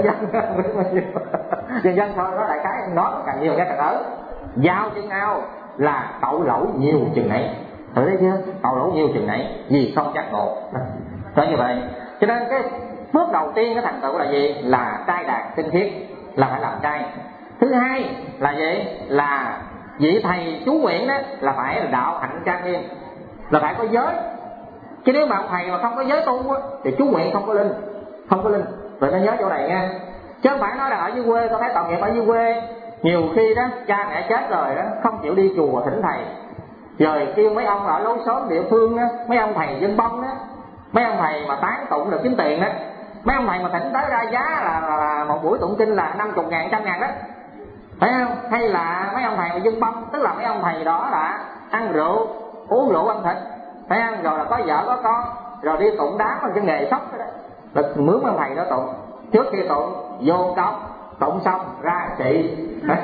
dân thôi. Nó đại khái nói càng nhiều cái càng lớn. Giao chừng nào là tội lỗi nhiều chừng nấy, thử thấy chưa? Tội lỗi nhiều chừng nấy vì không giác ngộ. Đó như vậy, cho nên cái bước đầu tiên cái thành tựu là gì? Là trai đạt tinh khiết, là phải làm trai. Thứ hai là gì? Là vị thầy chú nguyện đó là phải là đạo hạnh trang nghiêm, là phải có giới. Chứ nếu mà ông thầy mà không có giới tu á thì chú nguyện không có linh. Vậy nó nhớ chỗ này nha, chứ không phải nói là ở dưới quê. Tôi thấy tội nghiệp ở dưới quê nhiều khi đó cha mẹ chết rồi đó không chịu đi chùa thỉnh thầy, rồi kêu mấy ông ở lối xóm địa phương đó, mấy ông thầy dân bông đó, mấy ông thầy mà tán tụng được kiếm tiền đó, mấy ông thầy mà thỉnh tới ra giá là một buổi tụng kinh là 50.000 100.000 đó, phải không? Hay là mấy ông thầy mà dân bông, tức là mấy ông thầy đó là ăn rượu uống rượu ăn thịt, phải không? Rồi là có vợ có con, rồi đi tụng đám là cái nghề sóc đó, là mướn ông thầy đó tụng. Trước khi tụng vô cốc, tụng xong ra trị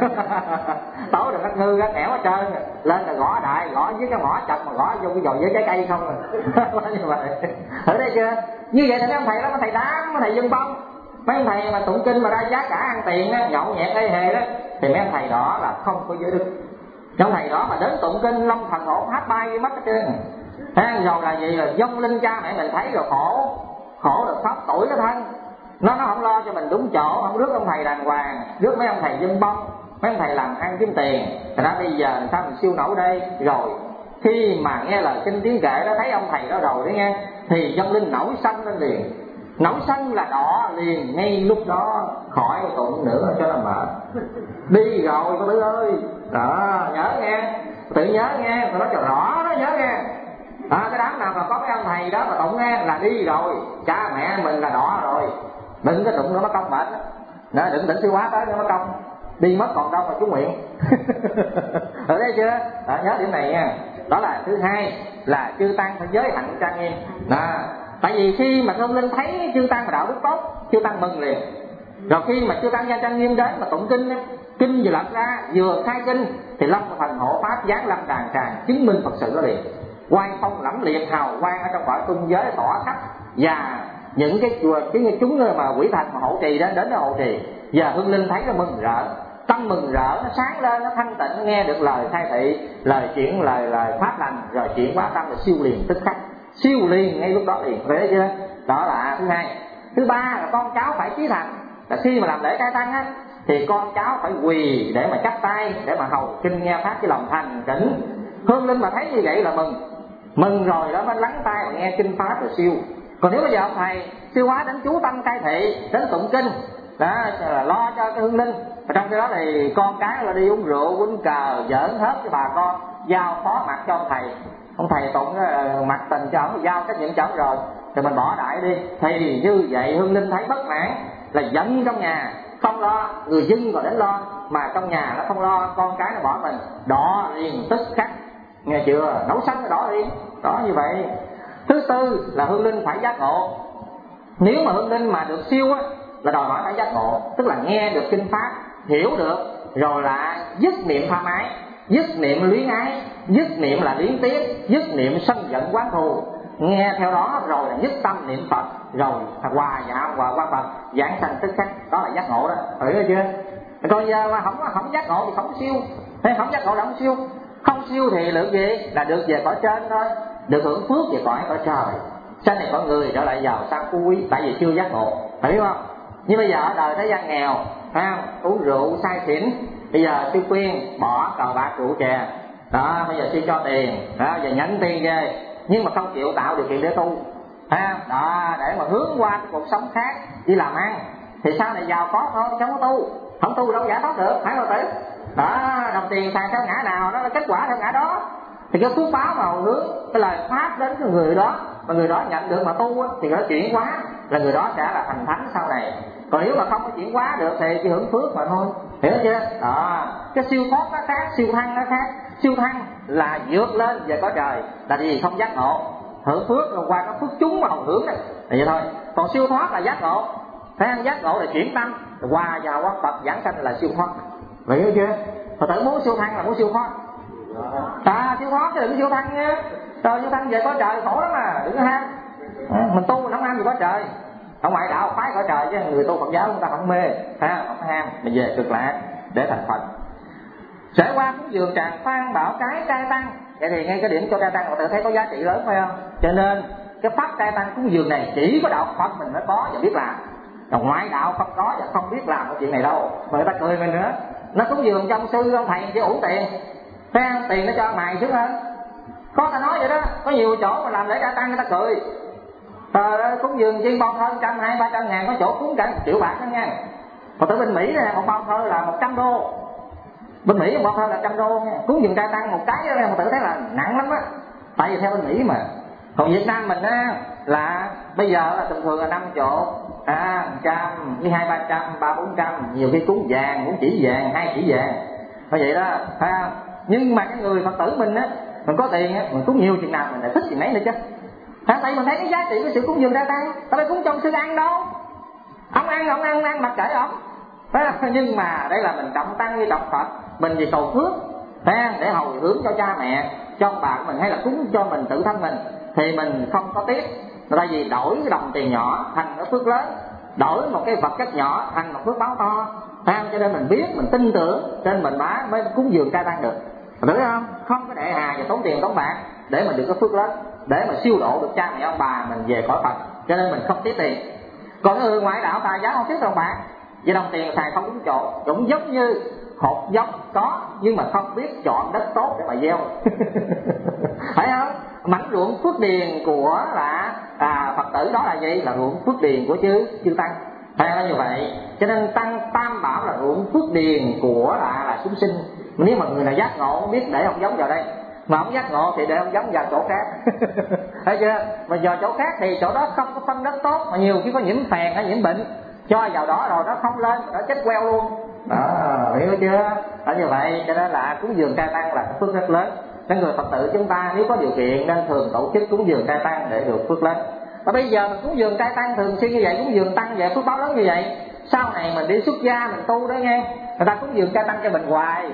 tối rồi các ngư các nẻo hết trơn, lên là gõ đại, gõ với cái mỏ chặt mà gõ vô cái dồi với trái cây không rồi như vậy. Thử đây chưa? Như vậy thì mấy ông thầy đó, mấy thầy đám, mấy thầy dân bông, mấy ông thầy mà tụng kinh mà ra giá cả ăn tiền á, nhậu nhẹt ê hề đó, thì mấy ông thầy đó là không có giới đức. Ông thầy đó mà đến tụng kinh long thần hổ hát bay đi mất hết trơn. Rồi là gì? Là vong linh cha mẹ mình thấy rồi khổ được khóc tuổi cái thân. Nó không lo cho mình đúng chỗ, không rước ông thầy đàng hoàng, rước mấy ông thầy dân bông, mấy ông thầy làm ăn kiếm tiền. Thì đó bây giờ sao mình siêu nổi đây? Rồi khi mà nghe lời kinh tiếng kệ đó, thấy ông thầy đó rồi đấy nghe, thì vong linh nổi sân lên liền. Nổi sân là đỏ liền ngay lúc đó, khỏi tụng nữa cho nó mệt. Đi rồi cô Tư ơi, đó nhớ nghe, tự nhớ nghe, tôi nói cho rõ đó, nhớ nghe. Cái đám nào mà có cái ông thầy đó mà tụng nghe là đi rồi, cha mẹ mình là đỏ rồi. Đừng có tụng nó mất công mệt đó, đừng tỉnh siêu hóa tới nó mất công, đi mất còn đâu mà chú nguyện. Ở đây chưa? Nhớ điểm này nha. Đó là thứ hai, là chư tăng phải giới hạnh trang nghiêm. Tại vì khi mà thông linh thấy chư tăng mà đạo đức tốt, chư tăng mừng liền. Rồi khi mà chư tăng gia trang nghiêm đến mà tụng kinh vừa lật ra vừa khai kinh thì long thần hộ pháp giáng lâm đàn tràng chứng minh Phật sự đó liền. Quang phong lẫm liệt hào quang ở trong cõi tung giới tỏa khắp, và những cái chùa chúng mà quỷ thần mà hộ trì đến đó hộ trì, giờ hương linh thấy nó mừng rỡ, tâm mừng rỡ, nó sáng lên, nó thanh tịnh, nghe được lời khai thị, lời chuyển lời pháp lành, rồi chuyển hóa tâm là siêu liền tức khắc, siêu liền ngay lúc đó liền, thấy chưa? Đó là thứ hai. Thứ ba là con cháu phải chí thành, là khi mà làm lễ cai tăng á thì con cháu phải quỳ để mà chắp tay, để mà hầu kinh nghe pháp với lòng thành kính. Hương linh mà thấy như vậy là mừng rồi đó mới lắng tai mà nghe kinh pháp rồi siêu. Còn nếu bây giờ ông thầy siêu hóa đến chú tâm cai thị, đến tụng kinh, đó là lo cho cái hương linh. Và trong cái đó thì con cái là đi uống rượu quýnh cờ giỡn hết cho bà con, giao phó mặt cho ông thầy tụng mặt tình cho ông, giao trách nhiệm cho ông rồi thì mình bỏ đại đi. Thì như vậy hương linh thấy bất mãn là giận trong nhà, không lo, người dân còn đến lo mà trong nhà nó không lo, con cái nó bỏ mình, đỏ liền tức khắc, nghe chưa, nấu xanh nó đỏ liền đó. Như vậy thứ tư là hương linh phải giác ngộ. Nếu mà hương linh mà được siêu á là đòi hỏi phải giác ngộ, tức là nghe được kinh pháp, hiểu được rồi là dứt niệm tham ái, dứt niệm luyến ái, dứt niệm là liếng tiếc, dứt niệm sân giận oán thù, nghe theo đó rồi là nhất tâm niệm Phật, rồi hòa dạ hòa quang Phật, giảng sanh tức khắc, đó là giác ngộ đó, hiểu chưa? Còn giờ mà không giác ngộ thì không siêu, hay không giác ngộ là không siêu. Không siêu thì được gì? Là được về cõi trên thôi, được hưởng phước về cõi trời. Sau này có người trở lại giàu sang phú quý, tại vì chưa giác ngộ, hiểu không? Như bây giờ ở đời thế gian nghèo, uống rượu say xỉn, bây giờ sư khuyên bỏ cờ bạc rượu chè, đó bây giờ sư cho tiền, đó giờ nhánh tiền ghê, nhưng mà không chịu tạo điều kiện để tu, đó để mà hướng qua cái cuộc sống khác, đi làm ăn, thì sau này giàu có thôi, không có tu, không tu đâu giải thoát được, phải không tử? Đó, đồng tiền xài theo ngã nào nó là kết quả theo ngã đó. Thì cái phước báo mà hướng cái lời pháp đến cái người đó, mà người đó nhận được mà tu á, thì nó chuyển hóa là người đó sẽ là thành thánh sau này. Còn nếu mà không có chuyển hóa được thì chỉ hưởng phước mà thôi, hiểu chưa? Đó, cái siêu thoát nó khác, siêu thăng nó khác. Siêu thăng là vượt lên về cõi trời, là gì? Không giác ngộ, hưởng phước rồi qua cái phước chúng mà hồng hưởng này, là vậy thôi. Còn siêu thoát là giác ngộ, thấy không? Giác ngộ là chuyển tâm, qua vào quán Phật giảng sanh là siêu thoát, hiểu chưa? Phật tử muốn siêu thăng là muốn siêu thoát. Siêu thoát chứ đừng siêu thăng nha. Rồi siêu thăng về cõi trời khổ lắm à, đừng có ham. Mình tu mình không ham gì cõi trời. Ở ngoại đạo phái cõi trời chứ người tu Phật giáo chúng ta không mê, không ham, mình về cực lạc để thành Phật. Trải qua cúng dường tràng phan bảo cái trai tăng, vậy thì ngay cái điểm cho trai tăng tự thấy có giá trị lớn phải không? Cho nên cái pháp trai tăng cúng dường này chỉ có đạo Phật mình mới có và biết làm. Còn ngoại đạo không có và không biết làm cái chuyện này đâu, mà người ta cười mình nữa. Nó cúng dường cho ông sư ông thầy chỉ uổng tiền, thấy không? Tiền nó cho mày trước hơn. Có ta nói vậy đó, có nhiều chỗ mà làm lễ trai tăng người ta cười. Cúng dường chiên bon hơn 100-200-300 ngàn, có chỗ cúng cả 1 triệu bạc đó nha. Còn tới bên Mỹ này một bon thôi là 100 đô. Bên Mỹ một bon thôi là 100 đô nha. Cúng dường trai tăng một cái đó mà tự thấy là nặng lắm á. Tại vì theo bên Mỹ mà. Còn Việt Nam mình á là bây giờ là thường thường là 5 chỗ, 100 với 200-300, 300-400, nhiều khi cúng vàng, cúng chỉ vàng, 2 chỉ vàng. Như vậy đó, thấy không? Nhưng mà cái người Phật tử mình á, mình có tiền á, mình cúng nhiều chừng nào mình lại thích chừng nấy nữa chứ. Tại mình thấy cái giá trị của sự cúng dường trai tăng, tại vì cúng cho ông sư ăn đâu. Ông ăn mặc kệ ông. Nhưng mà đây là mình trọng tăng như trọng Phật, mình vì cầu phước, để hồi hướng cho cha mẹ, cho ông bà của mình, hay là cúng cho mình tự thân mình, thì mình không có tiếc. Tại vì đổi cái đồng tiền nhỏ thành cái phước lớn, đổi một cái vật chất nhỏ thành một phước báo to, cho nên mình biết, mình tin tưởng, cho nên mình mới cúng dường trai tăng được, đúng không? Không có đệ hà và tốn tiền tốn bạc để mình được cái phước lớn, để mà siêu độ được cha mẹ ông bà mình về cõi Phật, cho nên mình không tiếc tiền. Còn người ngoại đạo tài giáo không tiếc đồng bạc, vì đồng tiền xài không đúng chỗ, cũng giống như hột giống có nhưng mà không biết chọn đất tốt để mà gieo. Phải không? Mảnh ruộng phước điền của là Phật tử đó là gì? Là ruộng phước điền của chư tăng. Hay là như vậy. Cho nên tăng tam bảo là ruộng phước điền của là chúng sinh. Nếu mà người nào giác ngộ biết để ông giống vào đây, mà không giác ngộ thì để ông giống vào chỗ khác. Thấy chưa? Mà vào chỗ khác thì chỗ đó không có phân đất tốt, mà nhiều khi có nhiễm phèn hay nhiễm bệnh, cho vào đó rồi nó không lên, nó chết queo luôn. Đó, hiểu chưa? Ở như vậy cho nên là cúng dường trai tăng là phước rất lớn. Nên người Phật tử chúng ta nếu có điều kiện nên thường tổ chức cúng dường trai tăng để được phước lớn. Và bây giờ mình cúng dường trai tăng thường xuyên như vậy, cúng dường tăng về phước báo lớn như vậy, sau này mình đi xuất gia mình tu đó nghe, người ta cúng dường trai tăng cho mình hoài.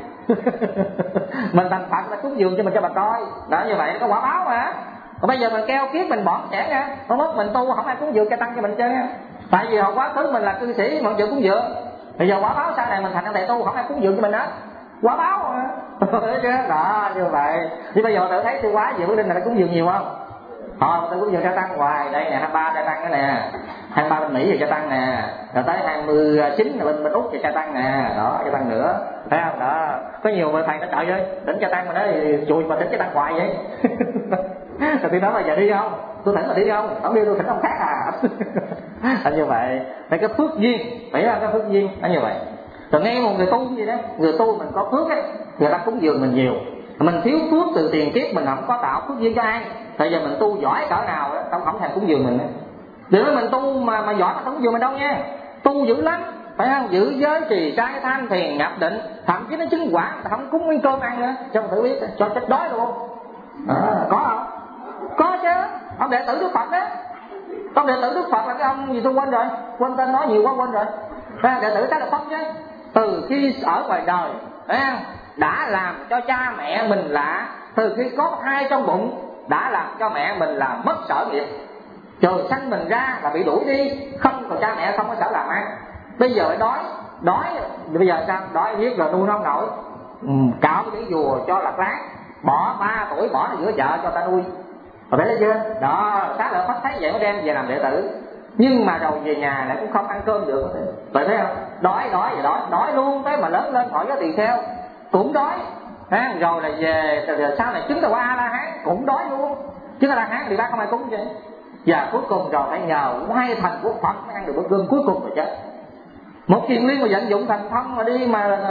Mình thành Phật là cúng dường cho mình cho bà coi. Đó, như vậy nó có quả báo mà. Còn bây giờ mình keo kiết mình bỏ trẻ nha, không mất mình tu không ai cúng dường trai tăng cho mình chơi nha. Tại vì hồi quá khứ mình là cư sĩ mà chịu cúng dường, bây giờ quả báo sau này mình thành thầy tu không ai cúng dường cho mình hết, quả báo mà. Thấy chưa? Đó, như vậy. Thì bây giờ tự thấy tôi quá nhiều Linh này cúng dường nhiều không? Tôi cúng dường trai tăng hoài. Đây nè, 23 trai tăng cái nè, 23 bên Mỹ về trai tăng nè, rồi tới 29 là bên Úc về trai tăng nè, đó trai tăng nữa, thấy không? Đó, có nhiều người thầy nó trời ơi, đỉnh trai tăng mà nói chùi mà đỉnh trai tăng hoài vậy. Rồi tôi nói là giờ đi không? Tôi thỉnh là đi không? Không đi tôi thỉnh ông khác à. Như vậy phải cái phước duyên, phải là cái phước duyên như vậy. Rồi nghe một người tu gì đó, người tu mình có phước á, người ta cúng dường mình nhiều. Mình thiếu phước từ tiền kiếp, mình không có tạo phước duyên cho ai. Bây giờ mình tu giỏi cỡ nào đó, không thèm cúng dường mình nữa. Đừng nói mình tu mà giỏi mà không cúng dường mình đâu nha. Tu dữ lắm, phải không? Giữ giới trì trai tham thiền nhập định, thậm chí nó chứng quả không cúng miếng cơm ăn nữa, cho thử biết, cho chết đói luôn. Có không? Có chứ. Ông đệ tử Đức Phật đó, ông đệ tử Đức Phật là cái ông gì tôi quên rồi, quên tên nói nhiều quá quên rồi. Đệ tử Xá Lợi Phất chứ, từ khi ở ngoài đời đã làm cho cha mẹ mình là, từ khi có thai trong bụng đã làm cho mẹ mình là mất sở nghiệp. Trời sanh mình ra là bị đuổi đi, không còn cha mẹ không có sở làm ăn. Bây giờ đói bây giờ sao? Đói giết rồi nuôi nó không nổi, cạo cái vùa cho lạc láng, bỏ 3 tuổi bỏ nó giữa chợ cho ta nuôi. Rồi thấy chưa? Đó, Xá Lợi Phất thấy vậy mới đem về làm đệ tử. Nhưng mà rồi về nhà lại cũng không ăn cơm được. Vậy thấy không? Đói luôn, thế mà lớn lên hỏi có tỳ kheo cũng đói. Rồi là về, rồi sau này chứng được A La Hán cũng đói luôn. Chứng A La Hán thì bác không ai cúng chứ. Và cuối cùng rồi phải nhờ hai thành của Phật mới ăn được bữa cơm cuối cùng rồi chết. Một kiền liên mà vận dụng thành thông mà đi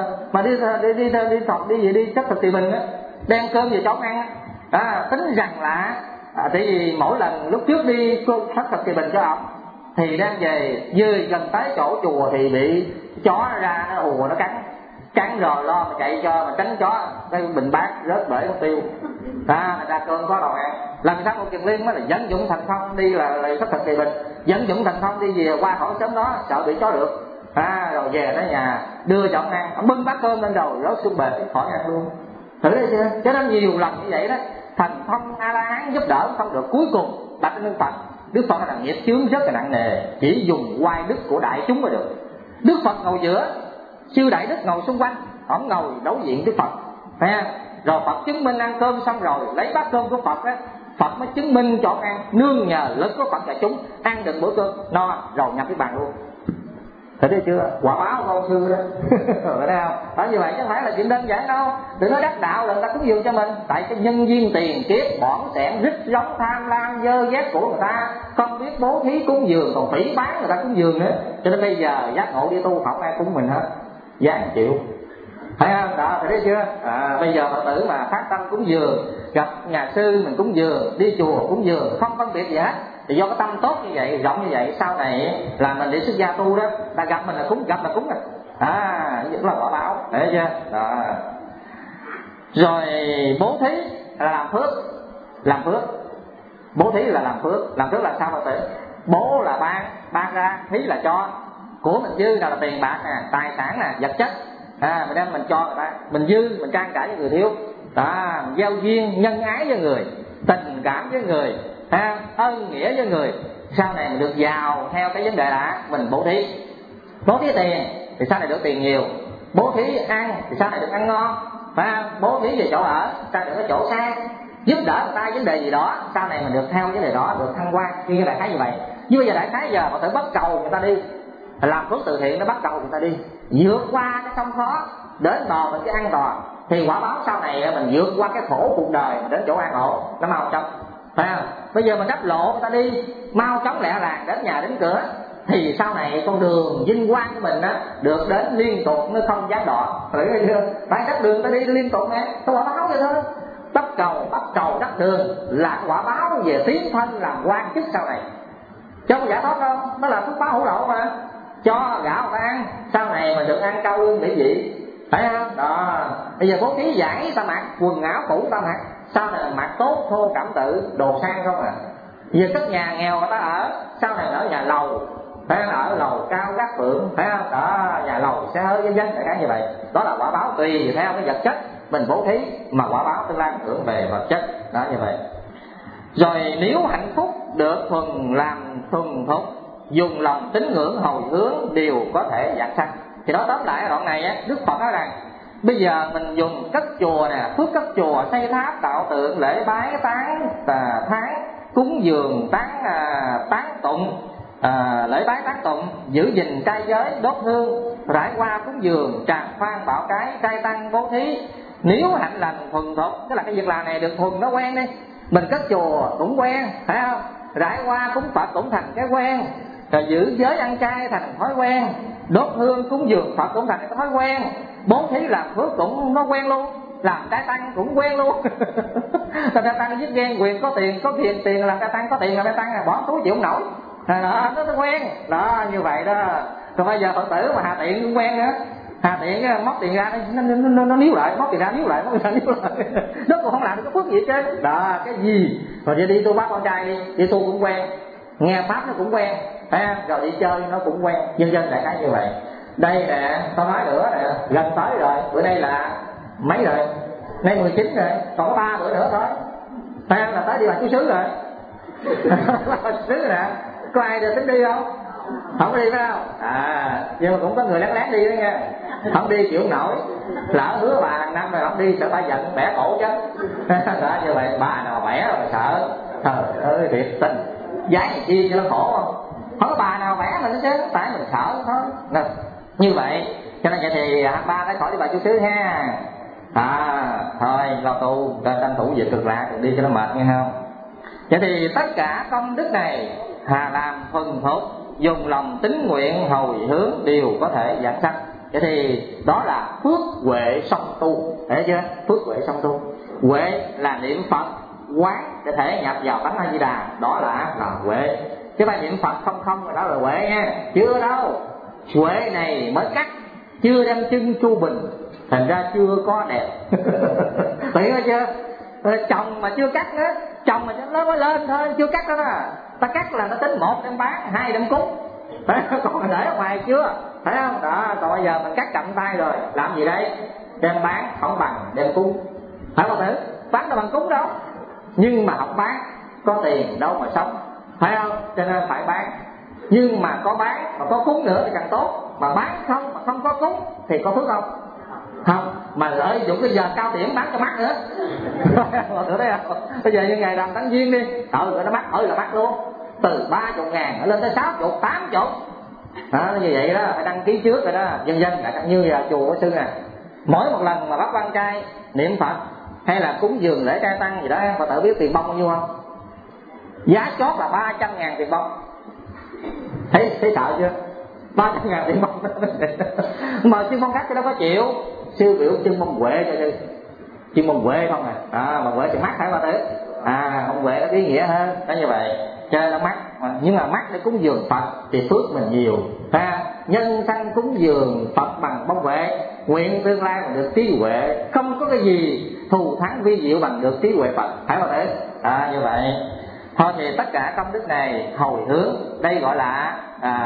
đi chấp thực thì mình á, đem cơm về cho ăn á. Tính rằng là tại vì mỗi lần lúc trước đi thất thực thì bình cho ông thì đang về dưới gần tới chỗ chùa thì bị chó ra nó ùa nó cắn rồi lo mà chạy cho mà tránh chó, cái bình bát rớt bể mất tiêu. Người ta cơm có đồ ăn. Làm sao một kiền liên mới là dẫn dụng thành thông đi là thất thực thì bình, dẫn dụng thành thông đi về qua khỏi sớm đó sợ bị chó được. Rồi về tới nhà đưa cho ông ăn, ông bưng bát cơm lên đầu rớt xuống bể khỏi ăn luôn. Thử đây chưa? Cho nên nhiều lần như vậy đó, thành thông A La Hán giúp đỡ không được, cuối cùng đặt lên Phật. Đức Phật là nghiệp chướng rất là nặng nề, chỉ dùng oai đức của đại chúng mới được. Đức Phật ngồi giữa, siêu đại đức ngồi xung quanh, ông ngồi đối diện Đức Phật, thấy không? Rồi Phật chứng minh ăn cơm xong rồi lấy bát cơm của Phật á, Phật mới chứng minh cho ăn, nương nhờ lực của Phật và chúng ăn được bữa cơm no rồi nhập cái bàn luôn. Thấy chưa? Quả báo con sư đó. Phải không? Phải như vậy chứ không phải là chuyện đơn giản đâu. Đừng nói đắc đạo là người ta cúng dường cho mình. Tại cái nhân duyên tiền kiếp bỏn sẻn rít giống tham lam dơ dét của người ta, không biết bố thí cúng dường, còn phỉ bán người ta cúng dường nữa. Cho nên bây giờ giác ngộ đi tu không ai cúng mình hết, dám chịu. Thấy không? Đó, thấy chưa? Bây giờ Phật tử mà phát tâm cúng dường, gặp nhà sư mình cúng dường, đi chùa cúng dường, không phân biệt gì hết. Thì do cái tâm tốt như vậy, rộng như vậy, sau này là mình đi xuất gia tu đó, ta gặp mình là cúng rồi. Rất là quả báo, thấy chưa? Đó. Rồi bố thí là làm phước. Bố thí là làm phước là sao Phật tử? Bố là ban ra, thí là cho. Của mình dư nào là tiền bạc nè, tài sản nè, vật chất. Mình đem mình cho người ta, mình dư mình trang trải cho người thiếu. Đó, mình gieo duyên nhân ái với người, tình cảm với người, ân nghĩa với người. Sau này mình được giàu theo cái vấn đề là mình bố thí tiền thì sau này được tiền nhiều, bố thí ăn thì sau này được ăn ngon, bố thí về chỗ ở sau này được cái chỗ sang, giúp đỡ người ta vấn đề gì đó sau này mình được theo vấn đề đó, được thăng quan. Như cái đại khái như vậy. Nhưng bây giờ đại khái giờ mà tự bắt cầu người ta đi làm phước từ thiện, nó bắt đầu người ta đi vượt qua cái sông khó đến bờ mình cái an toàn, thì quả báo sau này mình vượt qua cái khổ cuộc đời đến chỗ an ổn, nó mau chóng. Phải không? Bây giờ mình đắp lộ người ta đi mau chóng lẹ làng đến nhà đến cửa, thì sau này con đường vinh quang của mình á được đến liên tục, nó không gián đoạn. Thấy chưa? Tại đắp đường ta đi liên tục nè, có quả báo vậy thôi. Bắt cầu đắp đường là quả báo về tiến thân làm quan chức sau này. Cho có giả thoát không? Nó là phước báo hữu lậu mà. Cho gạo người ta ăn, sau này mình được ăn cao lương mỹ vị. Thấy không? Đó. Bây giờ bố thí giải ta mặc, quần áo cũ ta mặc, sau này mặc tốt thô cảm tự, đồ sang không à. Giờ cất nhà nghèo người ta ở, sau này ở nhà lầu, phải không? Ở lầu cao gác phượng, phải không? Đó, nhà lầu xe hơi vân vân, đại khái như vậy. Đó là quả báo tùy theo cái vật chất mình bố thí mà quả báo tương lai hưởng về vật chất. Đó như vậy. Rồi nếu hạnh phúc được làm thuần thục, dùng lòng tín ngưỡng hồi hướng đều có thể dạng sanh. Thì nói tóm lại ở đoạn này á, Đức Phật nói rằng bây giờ mình dùng cất chùa nè, phước cất chùa, xây tháp, tạo tượng, lễ bái, tán tháng, cúng dường, tán tụng, lễ bái tán tụng, giữ gìn trai giới, đốt hương, rải hoa cúng dường, tràng khoan bảo cái, trai tăng bố thí. Nếu hạnh lành thuần thục, tức là cái việc làm này được thuần nó quen đi, mình cất chùa cũng quen, phải không? Rải hoa cúng Phật cũng thành cái quen, rồi giữ giới ăn chay thành thói quen, đốt hương cúng dường Phật cũng thành cái thói quen, bố thí làm phước cũng nó quen luôn, làm trai tăng cũng quen luôn. Trai tăng giết ghen quyền có tiền, có tiền làm trai tăng, có tiền làm trai tăng, bỏ túi chịu không nổi. Đó, nó quen đó, như vậy đó. Còn bây giờ Phật tử mà hà tiện cũng quen nữa, hà tiện móc tiền ra nó níu lại, móc tiền ra níu lại, móc tiền ra níu lại. Nó cũng không làm được cái phước gì hết trơn. Đó, cái gì rồi đi tu bác con trai đi tu cũng quen, nghe pháp nó cũng quen, rồi đi chơi nó cũng quen, dân đại khái như vậy. Đây nè, tao nói nữa nè, gần tới rồi, bữa nay là mấy rồi? Nay 19 rồi, còn có 3 bữa nữa thôi. Là tới đi Bà Chúa Xứ rồi. Bà Chúa Xứ nè, có ai được tính đi không? Không đi phải không? Nhưng mà cũng có người lén lén đi đó nha. Không đi chịu nổi, lỡ hứa bà hàng năm rồi không đi sợ bà giận bẻ cổ chứ. Đó, như vậy bà nào bẻ rồi sợ. Trời ơi thiệt tình, giái chi cho nó khổ không? Không có bà nào bẻ mình chứ, tại mình sợ thôi. Nè, như vậy cho nên vậy thì ba phải khỏi đi Bà Chúa Xứ ha. Thôi lo tu, tranh thủ việc cực lạc đi cho nó mệt nghe không? Vậy thì tất cả công đức này làm thuần thục, dùng lòng tín nguyện hồi hướng đều có thể giảng sanh. Vậy thì đó là phước huệ song tu, thấy chưa? Phước huệ song tu. Huệ là niệm Phật quán để thể nhập vào tánh A Di Đà, đó là huệ. Chứ phải niệm Phật không rồi đó là huệ nha, chưa đâu. Huệ này mới cắt, chưa đem chân chu bình, thành ra chưa có đẹp. Hiểu chưa? Chồng mà chưa cắt nữa, chồng mà nó mới lên thôi, chưa cắt đó đó. Ta cắt là nó tính 1 đem bán, 2 đem cúng. Còn để ở ngoài chưa, phải không? Đó, còn bây giờ mình cắt chậm tay rồi, làm gì đây? Đem bán không bằng đem cúng, phải không thử? Bán đâu bằng cúng đâu. Nhưng mà không bán, có tiền đâu mà sống, phải không? Cho nên phải bán. Nhưng mà có bán mà có cúng nữa thì càng tốt. Mà bán không mà không có cúng thì có phước không? Không, mà lợi dụng cái giờ cao điểm bán cho mắc nữa. Thử thấy không? Bây giờ như ngày làm Tánh Duyên đi, nó mắc là mắc luôn, từ 30.000 lên tới 60, 80. Đó, như vậy đó, phải đăng ký trước rồi đó, dân như là chùa của sư nè. Mỗi một lần mà bác quan trai niệm Phật hay là cúng dường lễ trai tăng gì đó, em có tự biết tiền bông bao nhiêu không? Giá chót là 300.000 tiền bông. Thấy sợ chưa? 300.000 tiền bông. Mà chuyên môn khác cái đó có chịu. Siêu biểu chuyên môn huệ cho đi, chuyên môn huệ không mà huệ thì mắc phải mà thế. Ông huệ nó ý nghĩa hơn, đó như vậy. Chơi nó mắc, nhưng mà mắc để cúng dường Phật thì phước mình nhiều. Nhân sanh cúng dường Phật bằng bông huệ, nguyện tương lai mà được trí huệ. Không có cái gì thù thắng vi diệu bằng được trí huệ Phật, phải không thế? Như vậy. Thôi thì tất cả công đức này hồi hướng, đây gọi là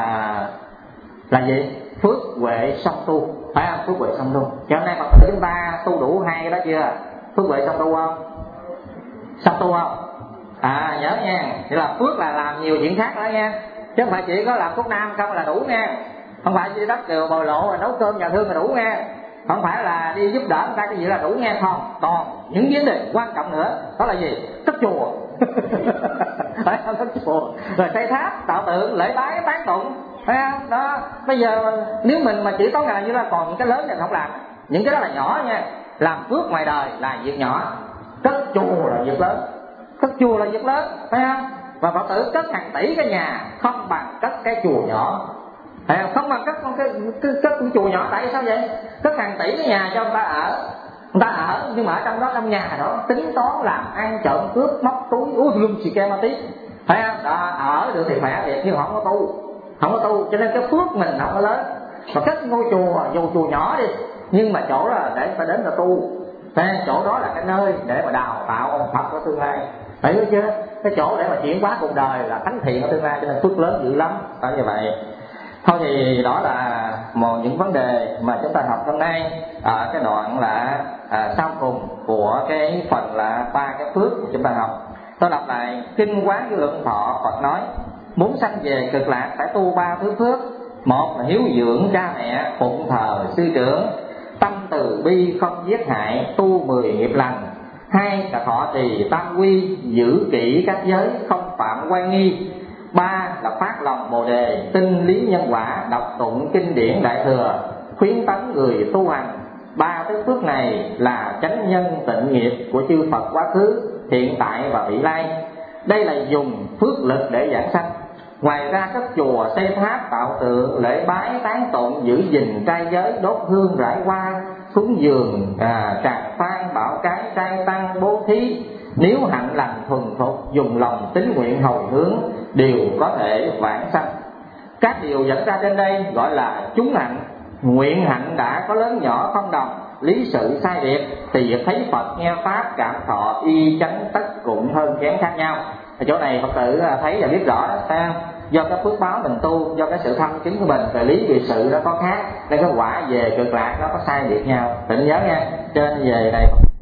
gì? Phước huệ song tu, phải không? Phước huệ song tu. Cho nên Phật tử chúng ta tu đủ 2 cái đó chưa? Phước huệ song tu không? Song tu không? Nhớ nha, thì là phước là làm nhiều chuyện khác đó nha, chứ không phải chỉ có làm cúc nam không là đủ nha. Không phải đi đất kiều bồi lộ rồi nấu cơm nhà thương là đủ nha. Không phải là đi giúp đỡ người ta cái gì là đủ nha. Không, còn những vấn đề quan trọng nữa, đó là gì? Cất chùa. Phải không? Cất chùa rồi xây tháp, tạo tượng, lễ bái, tán tụng, phải không? Đó, bây giờ nếu mình mà chỉ có ngày như là còn những cái lớn thì không làm. Những cái đó là nhỏ nha. Làm phước ngoài đời là việc nhỏ, cất chùa là việc lớn. Cất chùa là việc lớn, phải không? Và Phật tử cất hàng tỷ cái nhà không bằng cất cái chùa nhỏ. Không bằng cất cái chùa nhỏ. Tại sao vậy? Cất hàng tỷ cái nhà cho người ta ở. Người ta ở nhưng mà ở trong đó, trong nhà đó tính toán làm ăn trộm cướp móc túi lum xì ke ma tí, phải không? Đó, ở được thì khỏe thiệt nhưng không có tu, cho nên cái phước mình không có lớn. Mà cất ngôi chùa, dù chùa nhỏ đi, nhưng mà chỗ đó là để ta đến là tu. Chỗ đó là cái nơi để mà đào tạo ông Phật của tương lai, thấy chưa? Cái chỗ để mà chuyển hóa cuộc đời là thánh thiện của tương lai, cho nên phước lớn dữ lắm. Đó như vậy. Thôi thì đó là một những vấn đề mà chúng ta học hôm nay ở cái đoạn là sau cùng của cái phần là 3 cái phước của chúng ta học. Tôi đọc lại kinh Quán Vô Lượng Thọ. Phật nói muốn sanh về cực lạc phải tu 3 thứ phước. Một là hiếu dưỡng cha mẹ, phụng thờ sư trưởng, tâm từ bi không giết hại, tu 10 nghiệp lành. 2 là thọ trì tam quy, giữ kỹ các giới, không phạm quan nghi. 3 là phát lòng bồ đề, tin lý nhân quả, đọc tụng kinh điển đại thừa, khuyến tấn người tu hành. 3 thứ phước này là chánh nhân tịnh nghiệp của chư Phật quá khứ, hiện tại và vị lai. Đây là dùng phước lực để giảng sanh. Ngoài ra các chùa xây tháp tạo tượng, lễ bái tán tụng, giữ gìn trai giới, đốt hương rải hoa, cúng dường, tràng phan, bảo cái, trai tăng, bố thí, nếu hạnh lành thuần phục, dùng lòng tín nguyện hồi hướng, đều có thể vãng sanh. Các điều dẫn ra trên đây gọi là chúng hạnh. Nguyện hạnh đã có lớn nhỏ không đồng, lý sự sai biệt, thì việc thấy Phật nghe pháp cảm thọ y chánh tất cũng hơn kém khác nhau. Ở chỗ này Phật tử thấy và biết rõ đó, thấy không? Do cái phước báo mình tu, do cái sự thâm chứng của mình về lý về sự nó có khác, nên cái quả về cực lạc nó có sai biệt nhau. Tỉnh nhớ nha. Trên về này